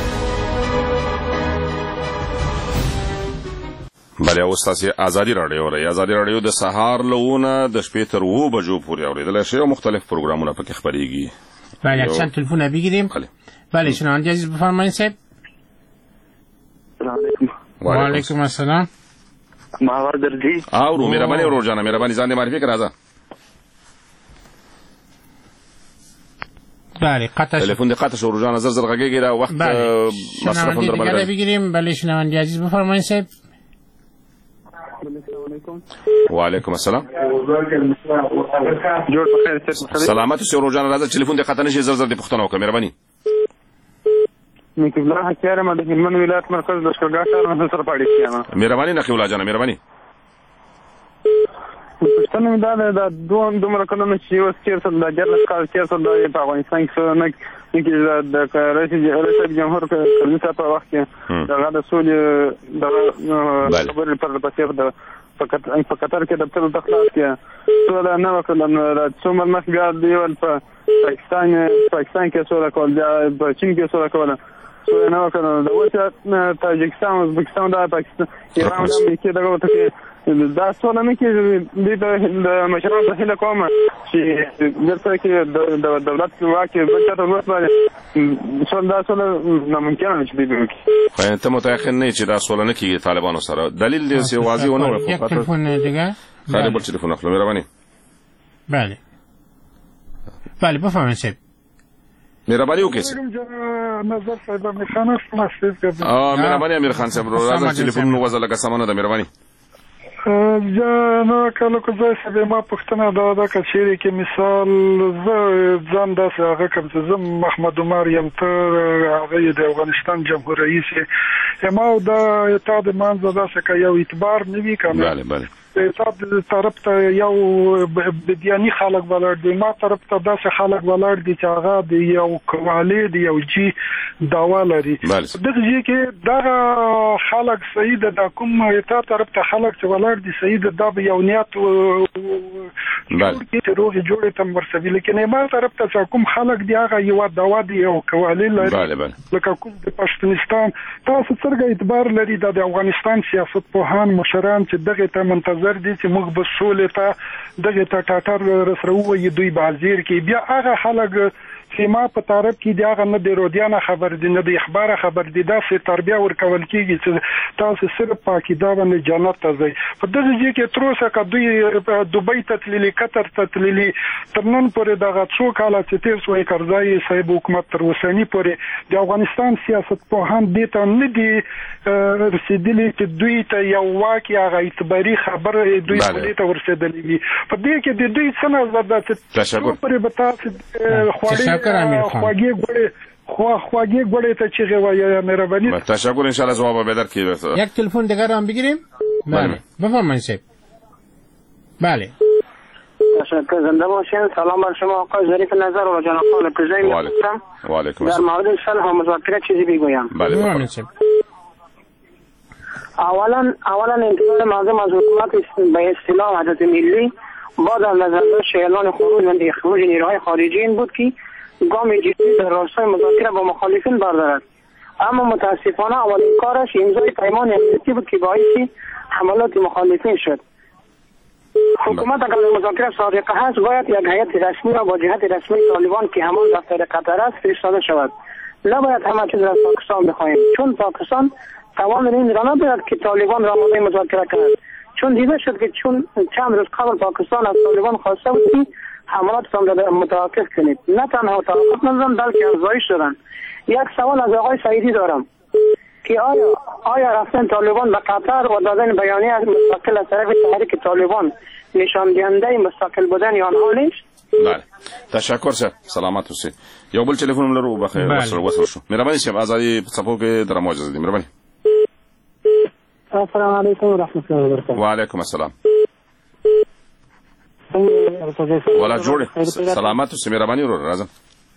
بله اوس تاسو ازادي رادیو لرئ ازادي رادیو د سهار لونه د شپې تر 2 بجو پورې اوریدل شي او مختلف پروګرامونه پکې خبريږي بله چند تلفن بگیریم بله شنوانده عزیز بفرمایید صاحب و علیکم السلام ماور درجی او مهرباني ورور جان مهرباني ځان دې معرفي کړه بله قطع تلفن دې قطع شو ورور جان زر غږیږي دا وخت مصرف اندر بلل بگیریم بله شنوانده عزیز بفرمایید صاحب وعلیکم السلام جوړ بخیر سلامت اوسئ ورور جان راځه ټلیفون دې قطع نشي زر دې پوښتنه وکړه مهرباني نقیب الله حکیاره ما د هلمند ولایت مرکز د شګا ښار نه سره پاړې کیما مهرباني نقیب الله جان مهرباني پښتنه مې دا دومره کلونه چې اوس چیرته د جرنس کال چیرته د افغانستان کې نه کې د رئیس جمهور کله په وخت کې دغه د سولې د خبرې پر پاتې د په قطر کې د ټول تخلاص کې سوله نه وکړل د څومره مخ بیا دیول په پاکستان کې سوله کول بیا په چین کې سوله کول سوله نه وکړل د اوس تاجکستان ازبکستان د پاکستان ایران د امریکا دغه ته دا سوله نه کې د مشرانو په هیله کوم چې دلته کې د دولت واکي بل څه ورته باندې سوله ناممکن نه چې دی خو ته متأخر نه چې دا سوله نه کیږي طالبانو سره دلیل دې سی واضح ونه وي فقط تلفن دیگه خیلی بل تلفن اخلو مهرباني بله بله بفرمایید صاحب مهرباني وکړئ نظر صاحب میخوام خلاصه کنم مهرباني امیر خان صاحب راځه ټلیفون مو وځه لکه سمونه د مهرباني نو کله کو ځای سبه ما پښتنه دا کچېری کې مثال ز ځان داسې هغه کوم چې زم محمد عمر یم تر هغه د افغانستان جمهور رئیس ما دا اتحاد منځ داسې کا یو اعتبار نوي کنه بله بله اتحاد طرف ته یو بدیانی خلک ولر دي ما طرف ته داسې خلک ولر دي چې هغه د یو کوالی دی یو جی داوا لري دغه جی کې دا خلک صحیح د کوم اتحاد طرف ته خلک چې ولر دي صحیح د یو نیت چې روغ جوړه تم ورسوي لیکن ما طرف ته کوم خلک دی هغه یو داوا دی یو کوالی لري لکه کوم د پښتونستان تاسو څنګه اعتبار لري د افغانستان سیاست پوهان مشران چې دغه ته منتظر دي چې موږ به سولې ته دغه ته ټاټر رسرو وي دوی بازیر کې بیا هغه خلک چې ما په طرف کې دی هغه نه د رودیانه خبر دي نه د اخبار خبر دي دا سه تربیه ورکول کیږي چې تاسو صرف پاکیدا باندې جنت ته ځئ په دغه ځای کې تر اوسه کدوې دوبۍ ته تللي قطر ته تللي تر نن پورې دغه څو کاله چې تیر شوی کرزای صاحب حکومت تر اوسنی پورې د افغانستان سیاست پوهان دي ته نه دي رسیدلي چې دوی ته یو واقعي هغه اعتباري خبر دوی ته ورسېدلې وي په دې کې د دوی څه نظر ده چې پورې به تاسو خواگی گوڑه تا چیغه وای مهربانی تشکر ان شاء الله جواب بدر کی یک تلفن دیگر هم بگیریم بله بفرمایید صاحب بله تشکر زنده باشین سلام بر شما آقای ظریف نظر و جناب خان پرزای می‌کنم و علیکم در مورد صلح و مذاکره چیزی بگویم بله بفرمایید صاحب اولا انتظار مردم از حکومت به اصطلاح وحدت ملی بعد از نظر داشت اعلان خروج نیروهای خارجی این بود که گام جدی در راستای مذاکره با مخالفین بردارد اما متاسفانه اولین کارش امضای پیمان امنیتی بود که باعث حملات مخالفین شد حکومت اگر مذاکره صادقه هست باید یک هیئت رسمی را با جهت رسمی طالبان که همان دفتر قطر است فرستاده شود. نباید همه چیز را از پاکستان بخواهیم، چون پاکستان توان این را ندارد که طالبان را آماده مذاکره کند. چون دیده شد که چون چند روز قبل پاکستان از طالبان خواسته بود که حملاتتان را متوقف کنید، نه تنها توقف ندادن بلکه افزایش دادن. یک سوال از آقای سعیدی دارم که آیا رفتن طالبان به قطر و دادن بیانیه از مستقل از طرف تحریک طالبان نشان دهنده مستقل بودن آنها نیست؟ بله، تشکر شه، سلامت اوسئ. یو بل ټلیفون لرو بخیر وصل شو. مهرباني شه ازادي صفو کې درمو اجازه دي. مهرباني. السلام علیکم و رحمت الله و برکاته. و علیکم السلام. ولا جوړ سلامت اوسئ. مهرباني ورو راځم.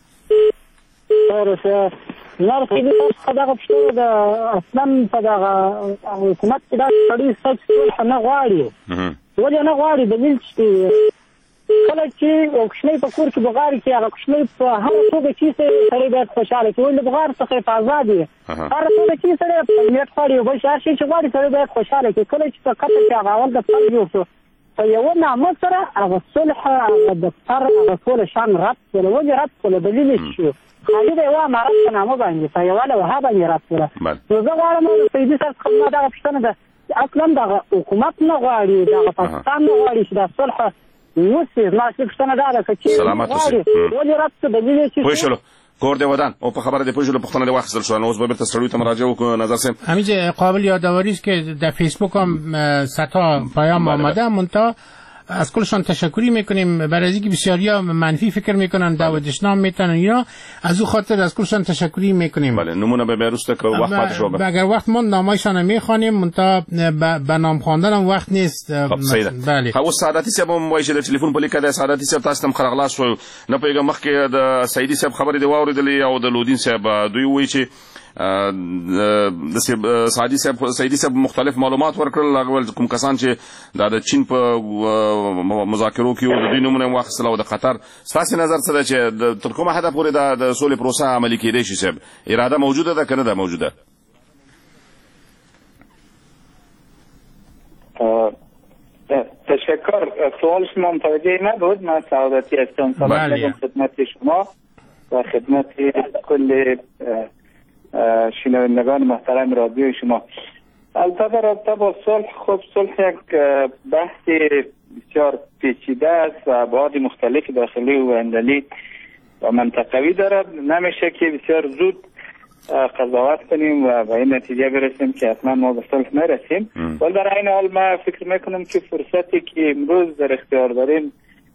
نار خیلی تاسو دغه پښتو د اصلا په دغه حکومت کې دا سړي سچ ټول نه غواړي. ولې نه غواړي؟ دلیل چې کله چې کوچنی په کور کې بغاري کې هغه کوچنی په هر توګه چې سړی باید خوشاله شي. ولې بغار څخه په آزادي هر توګه چې سړی په نیت غواړي او بل شي چې غواړي سړی باید خوشاله شي. کله چې په کته کې هغه اول د فرض جوړ شو په یو نامه سره هغه صلح هغه د فر هغه ټول شان رد کړل. ولې رد کړل؟ دلیل شو خالي د یو امارت په نامه باندې په یوه لوحه باندې رد کړه. نو زه غواړم د سیدي صاحب څخه دغه پوښتنه ده، اصلا دغه حکومت نه غواړي، دغه پاکستان نه غواړي چې دا صلح وسي. زما پوښتنه دا ده چې سلامت اوسئ. ولې رد کړه؟ دلیل چې پوه شولو کور دی ودان او په خبره دی پوه شولو پوښتنه دی واخیستل شو. نو اوس به بیرته سړیو ته مراجعه وکړو. نظر صاحب همینجا قابل یادآوری است که در فیسبوک هم ستا پیام آمده، منتها از کلشان تشکری میکنیم برای اینکه بسیاریا منفی فکر میکنن دعوتشنام میتونن اینا، از او خاطر از کلشان تشکری میکنیم. بله نمونه به بیروسته که وقت پاتې شو. اگر وقت مون نامایشان میخوانیم منتها به نام خواندن هم وقت نیست. بله خو سعادتي صاحب هم وایي چې د ټلیفون په لیکه د سعادتي صاحب تاسو تم خرغلاس شو نه پیګه مخکې د سعیدي صاحب خبرې دی واوریدلې او د لودین صاحب دوی وایي چې د سعیدي صاحب مختلف معلومات ورکړل. هغه کوم کسان چې د چین په مذاکرو کې او د دوی نومونه واخیستل او د قطر، ستاسو نظر څه ده چې تر کومه حده پورې د سولې پروسه عملي کېدای شي؟ صاحب اراده موجوده ده که نه ده موجوده؟ تشکر. سوال شما متوجه نبود. من سعادتی هستم. سلام خدمت شما و خدمت کل شنوندگان محترم رادیو شما. البته رابطه با صلح، خب صلح یک بحث بسیار پیچیده است و ابعاد مختلف داخلی و بین‌المللی و منطقوی دارد. نمیشه که بسیار زود قضاوت کنیم و به این نتیجه برسیم که حتما ما به صلح نرسیم. ولی در این حال من فکر میکنم که فرصتی که امروز در اختیار داریم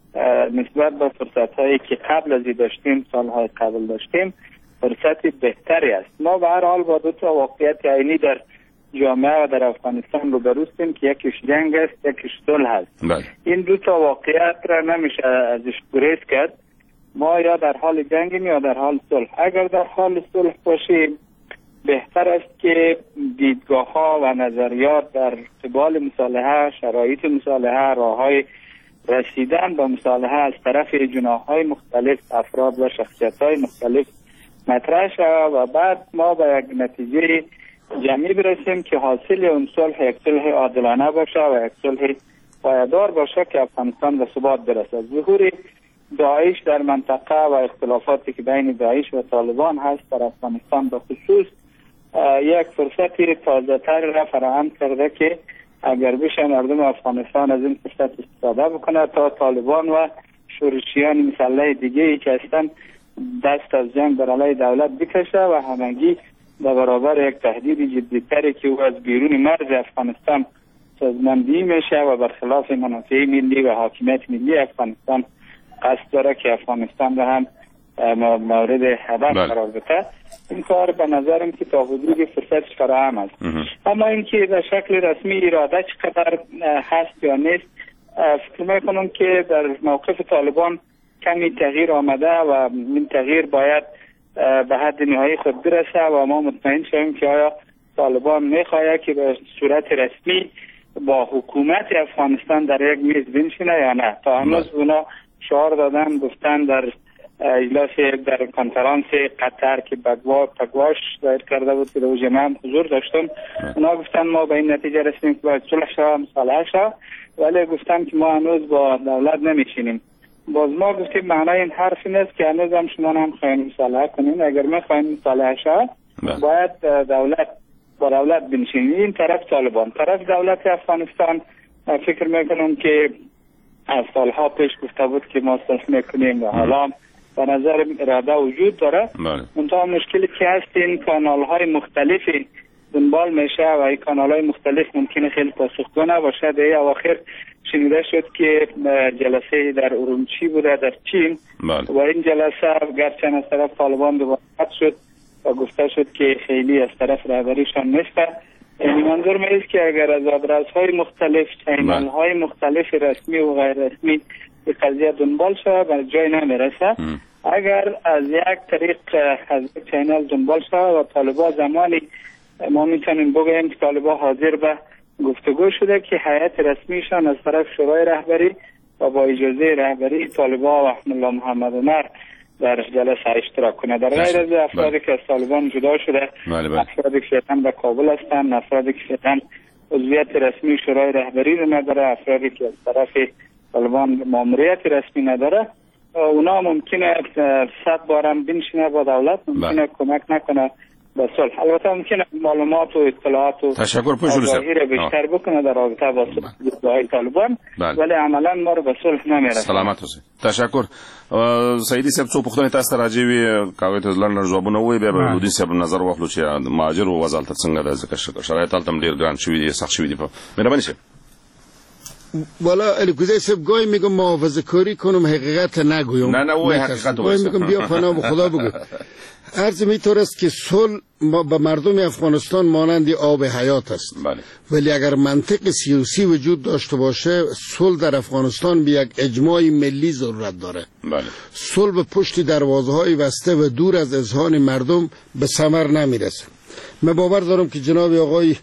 نسبت به فرصت‌هایی که قبل از این داشتیم، سالهای قبل داشتیم، فرصتی بهتری است. ما به هر حال با دو تا واقعیت عینی در جامعه و در افغانستان روبروستیم که یکیش جنگ است، یکیش صلح است. این دو تا واقعیت را نمیشه ازش گریز کرد. ما یا در حال جنگیم یا در حال صلح. اگر در حال صلح باشیم بهتر است که دیدگاه ها و نظریات در قبال مصالحه، شرایط مصالحه، راههای رسیدن به مصالحه از طرف جناح‌های مختلف، افراد و شخصیت‌های مختلف مطرح شود و بعد ما به یک نتیجه جمعی برسیم که حاصل اون صلح یک صلح عادلانه باشه و یک صلح پایدار باشه که افغانستان به ثبات برسد. ظهور داعش در منطقه و اختلافاتی که بین داعش و طالبان هست در افغانستان به خصوص یک فرصتی تازه‌تر را فراهم کرده که اگر بشه مردم افغانستان از این فرصت استفاده بکنه تا طالبان و شورشیان مسلح دیگه‌ای که هستند دست از جنگ بر علیه دولت بکشه و همگی در برابر یک تهدید جدی‌تری که او از بیرون مرز افغانستان سازماندهی میشه و برخلاف منافع ملی و حاکمیت ملی افغانستان قصد داره که افغانستان را هم مورد هدف قرار بده. این کار به نظرم که تا حدودی فرصتش فراهم است. اما اینکه به شکل رسمی اراده چقدر هست یا نیست، فکر میکنم که در موقف طالبان کمی تغییر آمده و این تغییر باید به حد نهایی خود برسه و ما مطمئن شویم که آیا طالبان میخواهد که به صورت رسمی با حکومت افغانستان در یک میز بنشینه یا نه. تا هنوز اونا شعار دادن، گفتن در اجلاس در کنفرانس قطر که پگواش دایر کرده بود که در جمعه هم حضور داشتم. اونا گفتن ما به این نتیجه رسیدیم که باید صلح شود، مصالحه شود، ولی گفتن که ما هنوز با دولت نمیشینیم. باز ما گفتیم معنای این حرف این است که هنوز هم شما هم خواهیم مصالحه کنیم. اگر ما خواهیم مصالحه شود باید با دولت بنشینیم. این طرف طالبان، طرف دولت افغانستان فکر میکنم که از سالها پیش گفته بود که ما صلح میکنیم و حالا به نظر اراده وجود داره. منتها مشکلی که هست این کانال های مختلفی دنبال میشه و این کانال های مختلف ممکنه خیلی پاسخگو نباشه. در اواخر شنیده شد که جلسه در اورمچی بوده در چین و این جلسه گرچه از طرف طالبان دوباره شد و گفته شد که خیلی از طرف رهبریشان نیست. یعنی منظور من است که اگر از آدرس‌های مختلف، چینل‌های مختلف رسمی و غیر رسمی به قضیه دنبال شود به جای نمیرسه. اگر از یک طریق از یک چینل دنبال شود و طالبان زمانی ما میتونیم بگوییم که طالبان حاضر به گفتگو شده که هیئت رسمیشان از طرف شورای رهبری و با اجازه رهبری طالبان و احمدالله محمد عمر در جلسه اشتراک کنه. در غیر از افرادی که از طالبان جدا شده، افرادی که فعلا به کابل هستند، افرادی که فعلا عضویت رسمی شورای رهبری رو نداره، افرادی که از طرف طالبان ماموریت رسمی نداره، اونا ممکنه 100 بارم بنشینه با دولت، ممکنه کمک نکنه به صلح. البته ممکنه معلومات و اطلاعات و آگاهی رو بیشتر بکنه در رابطه با صلح طالبان، ولی عملا ما رو به صلح نمیرسه. سلامت اوسئ. تشکر. سعیدی صاحب څو پوښتنې تاسو ته راځي وي کاوه ته ځلن ځوابونه وي بیا به ودی صاحب نظر واخلو چې مهاجر او وزالت څنګه د ذکر شرایط تل تم ډیر ګران شوی دي، سخت شوی دي. مهرباني شه. والا الگوزه سب گاهی میگم محافظه کاری کنم حقیقت نگویم. نه وای حقیقت گاهی میگم بیا پناه خدا بگو. عرض می‌طور است که صلح به مردم افغانستان مانند آب حیات است. ولی اگر منطق سیاسی وجود داشته باشه صلح در افغانستان به یک اجماع ملی ضرورت داره. صلح به پشت دروازه‌های بسته و دور از اذهان مردم به ثمر نمیرسه. من باور دارم که جناب آقای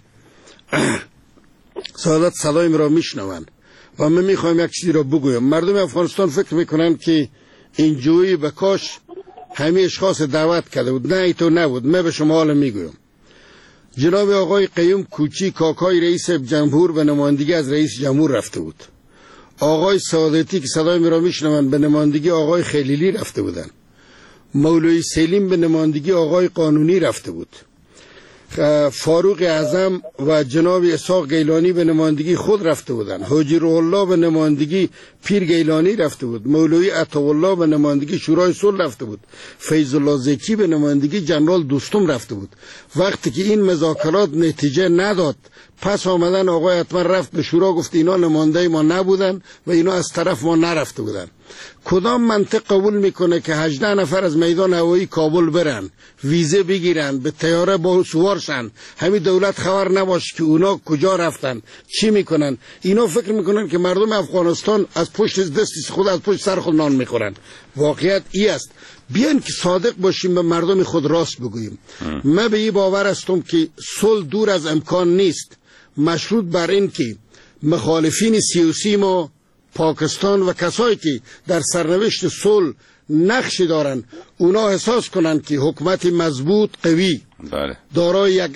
سعادت صدایم را میشنوند و من میخوایم یک چیزی را بگویم. مردم افغانستان فکر میکنن که این جویی به کاش همه اشخاص دعوت کرده بود. نه ایتو نبود. من به شما حالا میگویم جناب آقای قیوم کوچی کاکای رئیس جمهور به نمایندگی از رئیس جمهور رفته بود. آقای سعادتی که صدای می را میشنوند به نمایندگی آقای خلیلی رفته بودن. مولوی سلیم به نمایندگی آقای قانونی رفته بود. فاروق اعظم و جناب اسحاق گیلانی به نمایندگی خود رفته بودند. حاجی روح الله به نمایندگی پیر گیلانی رفته بود. مولوی عطاالله به نمایندگی شورای صلح رفته بود. فیض الله زکی به نمایندگی جنرال دوستم رفته بود. وقتی که این مذاکرات نتیجه نداد پس آمدن آقای اتمر رفت به شورا گفت اینا نماینده ما نبودن و اینا از طرف ما نرفته بودن. کدام منطق قبول میکنه که 18 نفر از میدان هوایی کابل برن، ویزه بگیرن، به طیاره با سوارشن، همین دولت خبر نباشه که اونا کجا رفتن، چی میکنن؟ اینا فکر میکنن که مردم افغانستان از پشت دست خود از پشت سر خود نان میخورن. واقعیت این است. بیان که صادق باشیم به مردم خود راست بگوییم. من به این باور هستم که صلح دور از امکان نیست، مشروط بر این که مخالفین سیاسی ما پاکستان و کسایی که در سرنوشت صلح نقش دارن اونا احساس کنن که حکومت مضبوط قوی دارای یک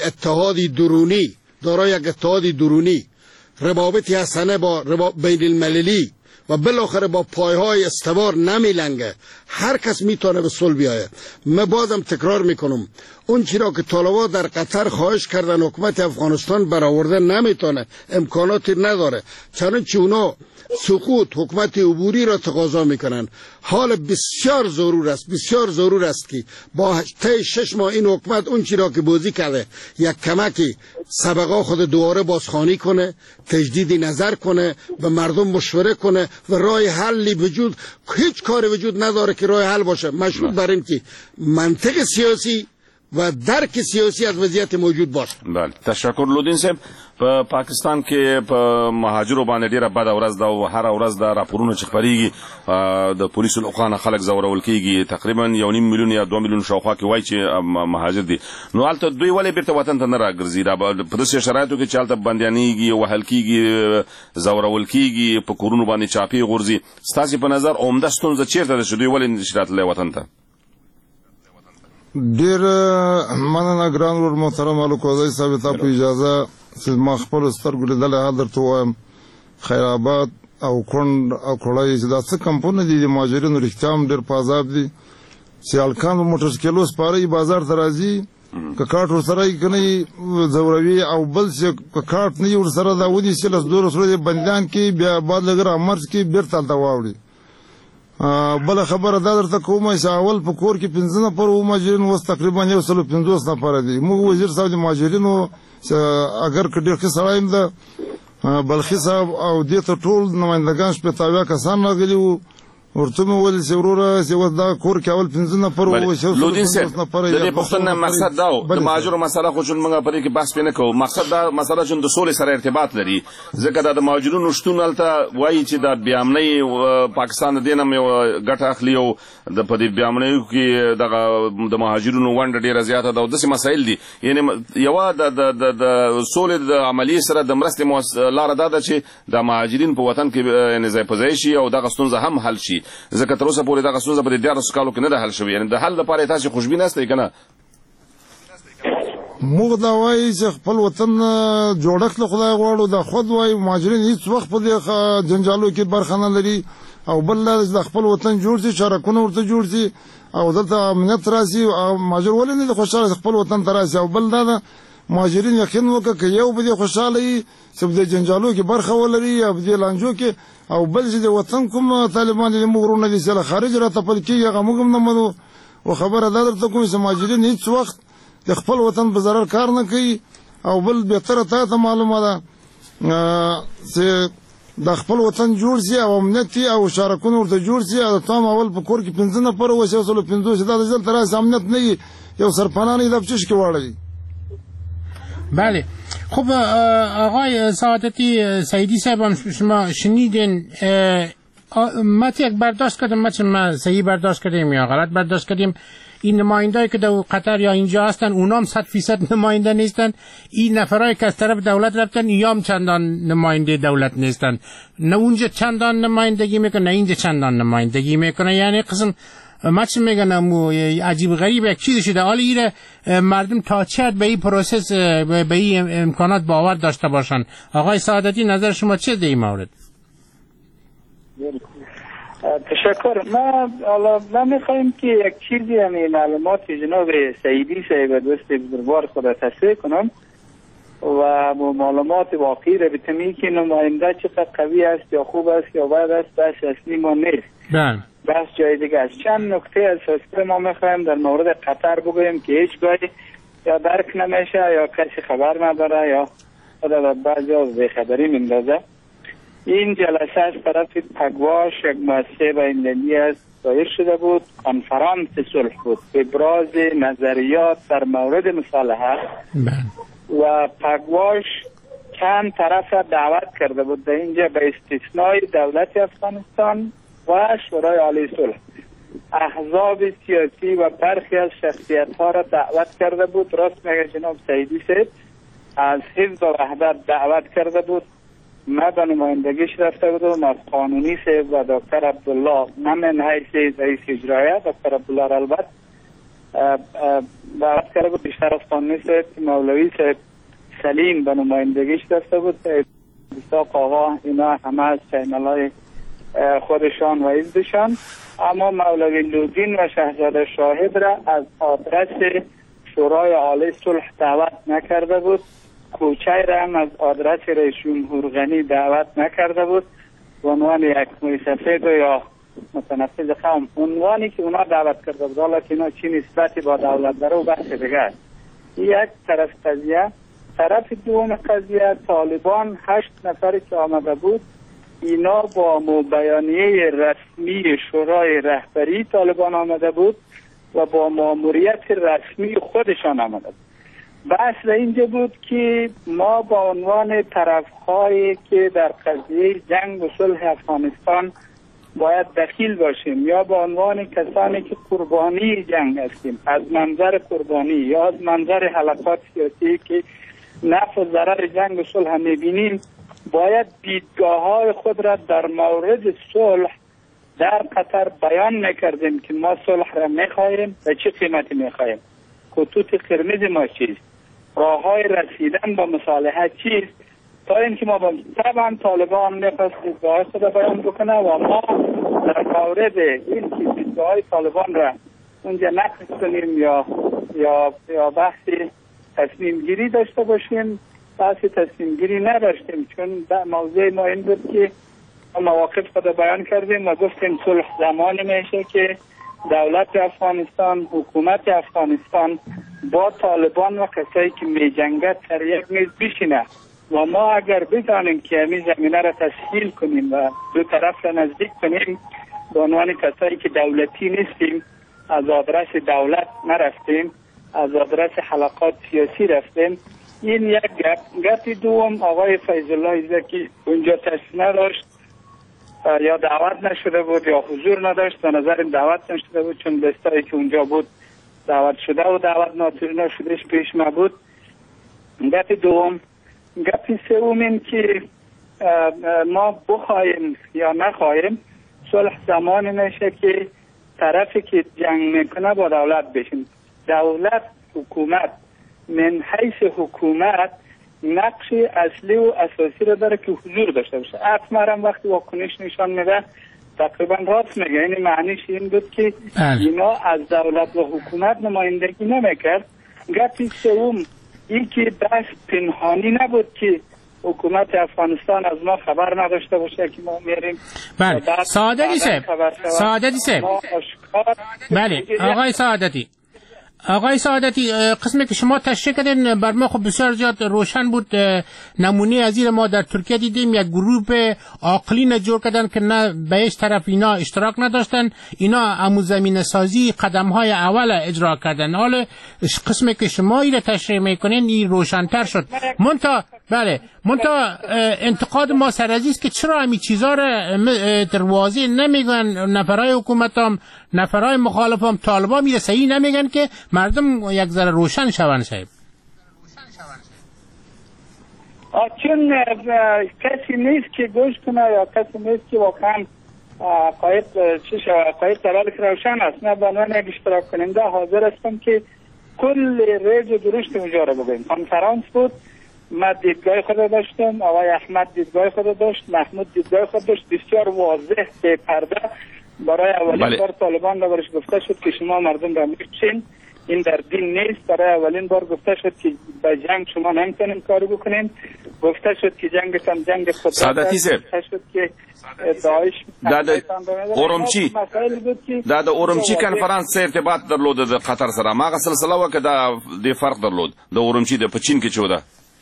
اتحادی درونی روابط حسنه با بین المللی و بالاخره با پایهای استوار نمیلنگه، هر کس میتونه به صلح بیایه. من بازم تکرار میکنم اون چیزا که طالبان در قطر خواهش کردن حکومت افغانستان برآورده نمیتونه، امکاناتی نداره، چنانچه اونا سقوط حکومت عبوری را تقاضا میکنن. حال بسیار ضرور است که با طی 6 ماه این حکومت اون چیزا که بازی کرده یک کمکی سبقا خود دوباره بازخوانی کنه، تجدید نظر کنه، به مردم مشوره کنه و راه حلی وجود، هیچ کاری وجود نداره که راه حل باشه، مشروط بر این که منطق سیاسی و درک سیاسی از وضعیت موجود باشه. بله، تشکر لودین صاحب. په پاکستان کې په مهاجرو باندې ډیره بد ورځ ده او هر ورځ د راپورونو چې خبريږي د پولیسو لخوا خلک زورول کیږي. تقریبا 1.5 میلیون یا 2 میلیون شاوخوا کې وایي چې مهاجر دي. نو هلته دوی ولې بیرته وطن ته نه راګرځي؟ دا په داسې شرایطو کې چې هلته بندیانېږي، وهل کیږي، زورول کیږي، په کورونو باندې چاپی غورځي. ستاسو په نظر عمده ستونزه چیرته ده چې دوی ولې نشي راتللی وطن ته؟ ډیر مننه ګران ور محترم الکوزی صاحب، ته په اجازه چې ما خپل سترګو لیدل درته وایم. خیر آباد او کونډ او کړای چې دا څه کمپونه دي د مهاجرینو رښتیا هم ډیر پازاب دي. سیالکان موټر سایکلو سپاري بازار ته راځي، که کارت ورسره یې کني زوروي او بل څه که کارت نه ورسره دا ودی چې لاس دور سره بندیان کې بیا بعد لګر امرز کې بیرته تا واوړي. بل خبره دا درته کومه چې اول په کور کې 15 نفر و مهاجرین اوس تقریبا 150 نفر دي. موږ وزیر صاحب د مهاجرینو اگر کډیر کې سوایم ده بلخي صاحب او دې ته ټول نمائندگان شپږ کسان راغلي وو. ورته مې ویل چې وروره چې اوس دا کور کې اول 15 نفر وو. لودین صاحب د دې پښتنه مقصد دا و د مهاجرو مسله خو چې موږ پرې کې بحث نه کوو. مقصد دا مسله چې د سولې سره ارتباط لري، ځکه دا د مهاجرونو شتون هلته وایي چې دا بیامنۍ پاکستان د دې نه ګټه اخلي او په دې بیامنیو کې د مهاجرونو ونډه ډېره زیاته ده او داسې مسایل دي. یعنې یوه د سولې د عملیې سره د مرستې لاره دا ده چې د مهاجرین په وطن کې یعنې ځای په ځای شي او دغه ستونزه هم حل شي. ځکه تر اوسه پورې دغه ستونزه په 14 کالو کې نه ده حل شوې. یعنې د حل لپاره تاسو خوشبین یاستئ که نه؟ موږ دا وایي چې خپل وطن جوړښت له خدای غواړو. دا خود وایي مهاجرین هیڅ وخت په دې جنجالو کې برخه نه لري. او بل دا د خپل وطن جوړ شي، شارکونه ورته جوړ شي او دلته امنیت راشي. او مهاجر ولې نه خوشاله خپل وطن ته راشي؟ او بل دا مهاجرین یقین وکړه که یو به دې خوشاله وي چې په دې جنجالو کې برخه ولري یا په دې لانجو کې، او بل چې د وطن کوم طالبان دي موږ ورونه دي چې خارج را تپل کېږي هغه موږ هم نه منو. او خبره دا درته کوم چې مهاجرین هیڅ وخت د خپل وطن په ضرر کار نه کوي. او بل بهتره ته معلومه ده چې د خپل وطن جوړ شي او امنیت او شارکونه ورته جوړ شي. او تام اول په کور کې 15 نفر وشي او 15 دا ځل تر امنیت نه یو سرپناه نه د بچش کې واړی. بله، خب آقای سعادتی سعیدی صاحب هم شما شنیدین. ما یک برداشت کردم، ما صحیح برداشت کردیم یا غلط برداشت کردیم، این نمایندهایی که در قطر یا اینجا هستن اونام 100% نماینده نیستن. این نفرایی که از طرف دولت رفتن ایام چندان نماینده دولت نیستن. نه اونجا چندان نمایندگی میکنه نه اینجا چندان نمایندگی میکنه. یعنی قسم ما چی میگن عجیب غریب یک چیز شده. حالا ایره مردم تا چه به این پروسس به این امکانات باور داشته باشن. آقای سعادتی نظر شما چه در این مورد؟ تشکر. ما میخوایم که یک چیزی یعنی معلومات جناب سعیدی صاحب دوست بزرگوار خود تصحیح کنم و معلومات واقعی را بتمی که نماینده چقدر قوی است یا خوب است یا بد است بس اصلی ما نیست. بس جای دیگه است. چند نکته اساسی ما میخوایم در مورد قطر بگویم که هیچ گاهی یا درک نمیشه یا کسی خبر نداره یا خود بعضی از بیخبری میندازه. این جلسه از طرف پگواش یک مؤسسه بین‌المللی است دایر شده بود. کنفرانس صلح بود، ابراز نظریات در مورد مصالحه و پگواش چند طرف دعوت کرده بود. در اینجا به استثنای دولت افغانستان و شورای عالی صلح احزاب سیاسی و برخی از شخصیت ها را دعوت کرده بود. راست میگه جناب سعیدی صاحب، از حزب وحدت دعوت کرده بود. ما به نمایندگیش رفته بودم از قانونی صاحب و دکتر عبدالله، نه من حیث رئیس اجرایه دکتر عبدالله را البته دعوت کرده بود. بیشتر از قانونی صاحب مولوی صاحب سلیم به نمایندگیش رفته بود. بیساق آقا اینا همه از چینل های خودشان و حزبشان. اما مولوی لودین و شهزاده شاهد را از آدرس شورای عالی صلح دعوت نکرده بود. کوچه را هم از آدرس رئیس جمهور غنی دعوت نکرده بود. به عنوان یک موی سفید یا متنفذ قوم عنوانی که اونا دعوت کرده بود. حالا که اینا چی نسبتی با دولت داره و بحث دیگه است. یک طرف قضیه. طرف دوم قضیه طالبان 8 نفری که آمده بود اینا با بیانیه رسمی شورای رهبری طالبان آمده بود و با ماموریت رسمی خودشان آمدند. بحث در اینجا بود که ما با عنوان طرف‌هایی که در قضیه جنگ و صلح افغانستان باید دخیل باشیم یا با عنوان کسانی که قربانی جنگ هستیم از منظر قربانی یا از منظر حلقات سیاسی که نفع و ضرر جنگ و صلح می‌بینیم، باید دیدگاه‌های خود را در مورد صلح در قطر بیان میکردیم که ما صلح را میخواهیم و چه قیمتی میخواهیم، خطوط قرمز ما چیست، راه‌های رسیدن به مصالحه چیست، تا اینکه ما طبعا طالبان میخواست دیدگاه خود بیان بکنه و ما در مورد این که دیدگاه طالبان را اونجا نقد کنیم یا بحثی تصمیم گیری داشته باشیم. بحثی تصمیم گیری نداشتیم، چون موضوع ما این بود که مواقف خود بیان کردیم و گفتیم صلح زمانی میشه که دولت افغانستان، حکومت افغانستان با طالبان و کسایی که می جنگد سر یک میز بشینه و ما اگر بتانیم که همین زمینه را تسهیل کنیم و دو طرف را نزدیک کنیم، به عنوان کسایی که دولتی نیستیم، از آدرس دولت نرفتیم، از آدرس حلقات سیاسی رفتیم. این یک گپ دوم، آقای فیض الله زکی اونجا تشریف نداشت یا دعوت نشده بود یا حضور نداشت، به نظر دعوت نشده بود، چون دستایی که اونجا بود دعوت شده و دعوت نشدهش پیش ما بود. گپ دوم. گپ سوم این که ما بخواهیم یا نخواهیم صلح زمانی میشه که طرفی که جنگ میکنه با دولت بشیم. دولت، حکومت من حیث حکومت نقش اصلی و اساسی رو داره که حضور داشته باشه. اطمرم وقتی واکنش نشان میده تقریبا راست میگه، یعنی معنیش این بود که اینا از دولت و حکومت نمایندگی نمیکرد. گپی سوم این که بحث پنهانی نبود که حکومت افغانستان از ما خبر نداشته باشه که ما میریم. بله سعادتی صاحب بله آقای سعادتی قسمی که شما تشریح کردین بر ما خب بسیار زیاد روشن بود. نمونه از این ما در ترکیه دیدیم، یک گروه عاقلین جور کردن که نه به هیچ طرف اینا اشتراک نداشتن، اینا عمو زمین سازی قدم های اول اجرا کردن. حالا قسمی که شما این تشریح میکنین این روشن‌تر شد. منتها انتقاد ما سر عزیز که چرا همین چیزا را در واضح نمیگن، نفرای حکومت هم نفرای مخالف هم طالبان میره صحیح نمیگن که مردم یک ذره روشن شون. صاحب چون کسی نیست که گوش کنه یا کسی نیست که واقعا قایق درال که روشن است. نه به عنوان یک اشتراک کننده حاضر هستم که کل ریج و درشت اونجا رو بگویم. کنفرانس بود، من دیدگاه خود داشتم، آقای احمد دیدگاه خود داشت، محمود دیدگاه خود داشت، بسیار واضح به پرده برای اولین بار طالبان را برش گفته شد که شما مردم را میکشین، این در دین نیست. برای اولین بار گفته شد که به جنگ شما نمیتونین کاری بکنین، گفته شد که جنگتان جنگ خود سعادتی صاحب شد که داعش دا اورمچی کنفرانس ارتباط درلود د قطر سره، ماغه سلسله وکړه د فرق درلود د اورمچی د پچین کې چوده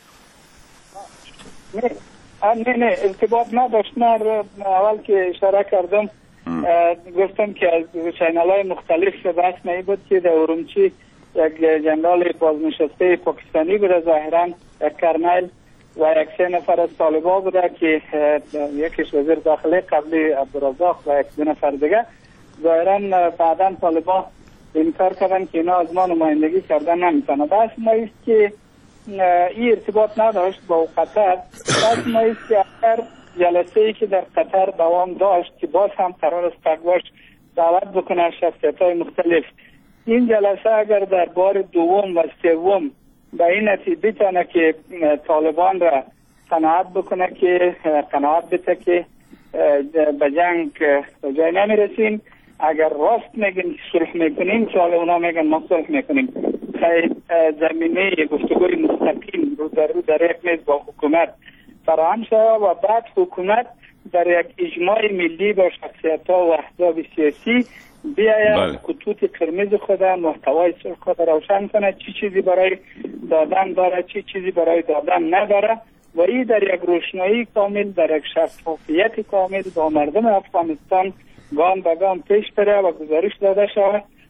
نه ارتباط نداشت. اول که اشاره کردم گفتم که از چینل های مختلف بحث می بود که در اورمچی یک جنرال بازنشسته پاکستانی بوده، ظاهرا یک کرنل و یک 3 نفر از طالبان بوده که یکیش وزیر داخلی قبلی عبدالرزاق و یک 2 نفر دیگه. ظاهرا بعدا طالبان انکار کردن که اینا از ما نمایندگی کردن نمیتونه. بحث ما است که این ارتباط نداشت با قطر. بحث ما است که اگر جلسه ای که در قطر دوام داشت که باز هم قرار است تقواش دعوت بکنه شخصیت های مختلف، این جلسه اگر در بار دوم و سوم به این نتیجه بتونه که طالبان را قناعت بکنه که قناعت بده که به جنگ به جای نمیرسیم، اگر راست میگن صلح میکنیم که حالا اونا میگن ما صلح میکنیم، زمینه گفتگوی مستقیم رو در یک میز با حکومت فراهم شود و بعد حکومت در یک اجماع ملی با شخصیت‌ها و احزاب سیاسی بیاید خطوط قرمز خود، محتوای صلح خود روشن کنه، چی چیزی برای دادن داره، چی چیزی برای دادن نداره و این در یک روشنایی کامل، در یک شفافیت کامل با مردم افغانستان گام به گام پیش بره و گزارش داده شود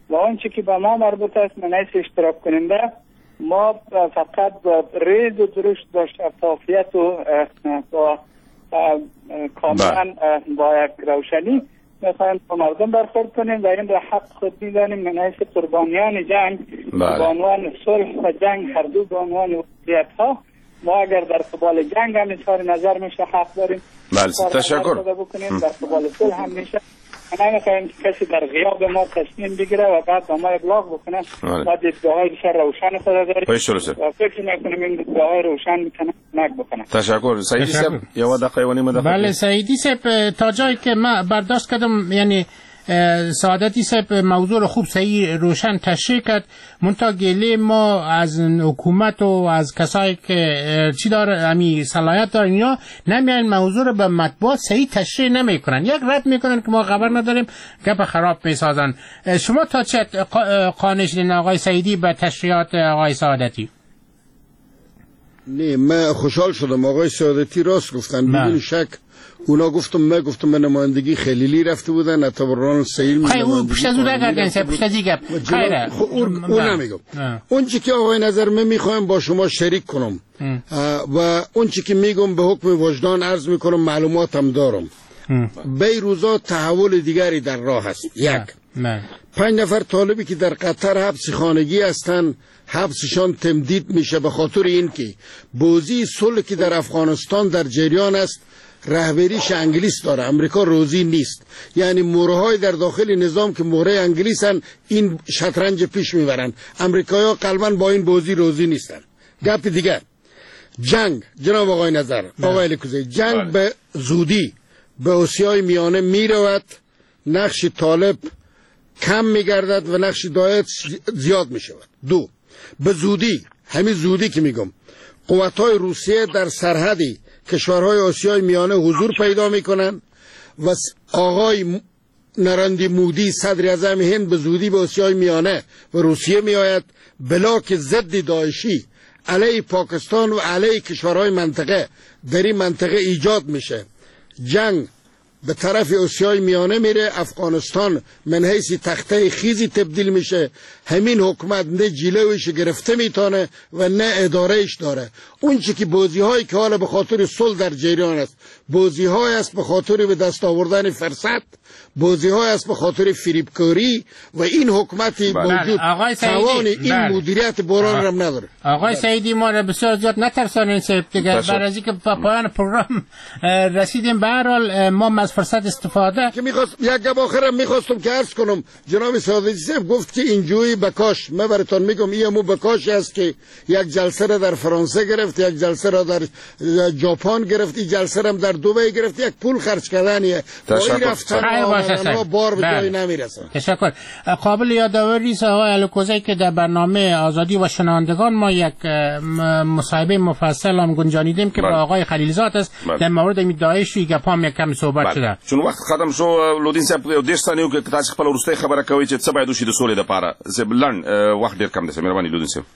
و آنچه که به ما مربوط است من از اشتراک کننده ما فقط با ریز و درشت با شفافیت و با کاملا با یک روشنی میخوایم با مردم برخورد کنیم و این را حق خود میدانیم من حیث قربانیان جنگ به عنوان صلح و جنگ هر دو به عنوان وضعیت ها ما اگر در قبال جنگ هم اظهار نظر میشه حق داریم تشکر در قبال صلح هم میشه نمیخوایم کسی در غیاب ما تصمیم بگیره و بعد به ما ابلاغ بکنه و دیدگاه های بسیار روشن خود داریم و فکر میکنیم این دیدگاه های روشن میتونه کمک بکنه. تشکر. سعیدی صاحب یه دقیقه و نیم دقیقه. بله سعیدی صاحب تا جایی که من برداشت کردم یعنی سعادتی صاحب موضوع رو خوب صحیح روشن تشریح کرد. منتها گله ما از حکومت و از کسایی که چی داره همی صلاحیت دارن اینا نمیان موضوع رو به مطبوعات صحیح تشریح نمیکنن، یک رد میکنن که ما خبر نداریم، گپ خراب میسازن. شما تا چه قانع شدین آقای سعیدی به تشریحات آقای سعادتی؟ نه من خوشحال شدم آقای سعادتی راست گفتن بدون شک. اونا گفتم من نمایندگی خلیلی رفته بودن اتبران سیل خیلی اون پشت از اون نگردن پشت از این گپ خیره اون نمیگم. اون چی که آقای نظر من میخوایم با شما شریک کنم و اون چی که میگم به حکم وجدان عرض میکنم معلوماتم دارم. به روزا تحول دیگری در راه است. یک 5 نفر طالبی که در قطر حبس خانگی هستن حبسشان تمدید میشه به خاطر اینکه بازی صلح که در افغانستان در جریان است رهبریش انگلیس داره، امریکا روزی نیست. یعنی مورهای در داخل نظام که مهره انگلیسن این شطرنج پیش میبرن. امریکایی‌ها قلباً با این بازی روزی نیستن. گپ دیگه جنگ جناب آقای نظر آقای الکوزی جنگ به زودی به آسیای میانه میرود، نقش طالب کم میگردد و نقش داعش زیاد میشود. 2 به زودی همین زودی که میگم قوت‌های روسیه در سرحدی کشورهای آسیای میانه حضور پیدا میکنن و آقای نرندی مودی صدر اعظم هند به زودی به آسیای میانه و روسیه میآید بلاک ضد داعشی علیه پاکستان و علیه کشورهای منطقه در این منطقه ایجاد میشه. جنگ به طرف آسیای میانه میره، افغانستان من حیث تخته خیزی تبدیل میشه. همین حکومت نه جلویش گرفته میتونه و نه ادارهش داره. اون چی که بازی هایی که حالا به خاطر صلح در جریان است بازی های است به خاطر به دست آوردن فرصت، بازی های است به خاطر فریبکاری و این حکومتی موجود توان این مدیریت بحران هم نداره. آقای سعیدی ما را بسیار زیاد نترسانین صاحب دیگه بر از اینکه پایان پروگرام رسیدیم. به هر حال ما از فرصت استفاده که یک گپ آخرم میخواستم که عرض کنم. جناب سعادتی صاحب گفت که اینجوری بکاش، من براتون میگم این همون بکاشی است که یک جلسه را در فرانسه گرفت، یک جلسه را در ژاپن گرفت، یک جلسه را در دبی گرفت. یک پول خرج کردنیه. ما بار به جایی نمیرسه. تشکر. قابل یادآوری است آقای الکوزی که در برنامه آزادی و شنوندگان ما یک مصاحبه مفصل هم گنجانیدیم که با آقای خلیلزاد است در مورد داعش و گپام یک کم صحبت شده. چون وخت ختم شو لودین صاحب د ثانیو کې تاسو خپل ورسته خبره کوي چې څه باید وشي د سولې لپاره. زبلن وخت ډیر کم دی. مهرباني لودین صاحب.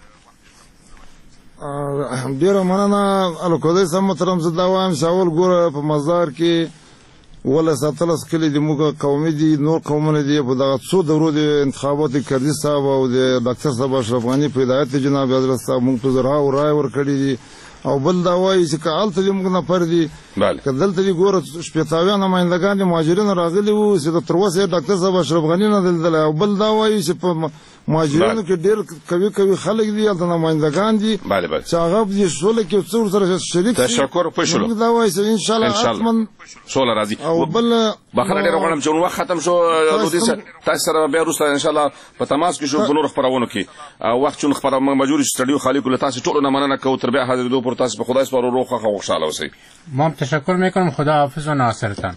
ډیر مننه الکوزی صاحب محترم زه دا وایم چې اول ګوره په مزار کې ولا ساتلس کلی د موږ قومي دي نور قومونه دي په دغه څو دورو د انتخابات کردي صاحب او د ډاکټر صاحب اشرف غنی په هدایت جناب حضرت صاحب موږ په زرا او رائے ور کړی دي او بل دا وایي چې کالته دې موږ نه پر دي کدلته دي ګوره شپږاویا نمائندگان دي مهاجرین راغلي وو چې تر اوسه ډاکټر صاحب اشرف غنی نه دل او بل دا وایي چې په مهاجرینو کې ډېر کوي خلک دي د نمائندگان دي چې هغه دې شول کې څور سره شریک تشکر پښلو دا وایي چې ان شاء الله حتما شول راځي او بل بخره ډېر غواړم چې وخت ختم شو لودین صاحب تاسو سره بیا وروسته ان شاء الله په تماس کې شو په نور خبرونو کې وخت چون خبره مجبور استډیو خالی کول تاسو ټول نه مننه کوو تر بیا حاضر دوه پر تاسو په خدای سپارو روخه خوشاله اوسئ. ما تشکر میکنم. خدا حافظ و ناصرتان.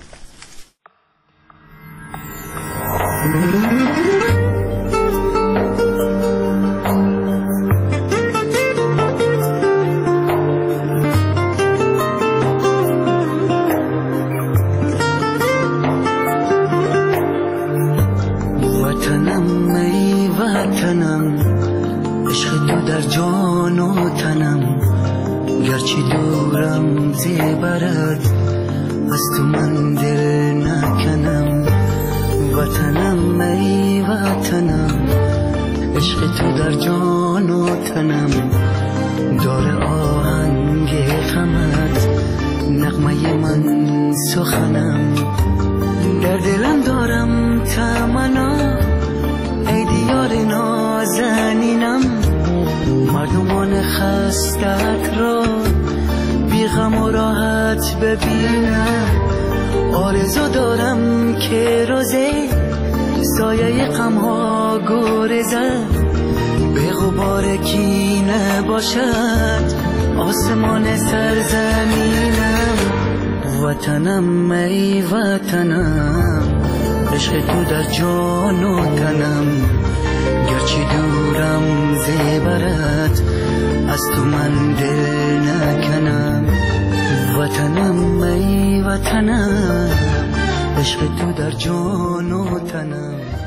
وطنم ای وطنم عشق تو در جان و تنم گرچه دورم زیبرد از تو من دل نکنم وطنم ای وطنم، عشق تو در جان و تنم، داره آهنگ غمت نغمه من سخنم، در دلم دارم تمنا ای دیار نازنینم، مردمان خستت را بی غم و راحت ببینم، آرزو دارم که روزه سایه غم ها گریزد، به غبار کینه باشد آسمان سرزمینم، وطنم ای وطنم، عشق تو در جان و تنم، گرچه دورم زیبرت از تو من دل نکنم، وطنم ای وطنم، عشق تو در جان و تنم.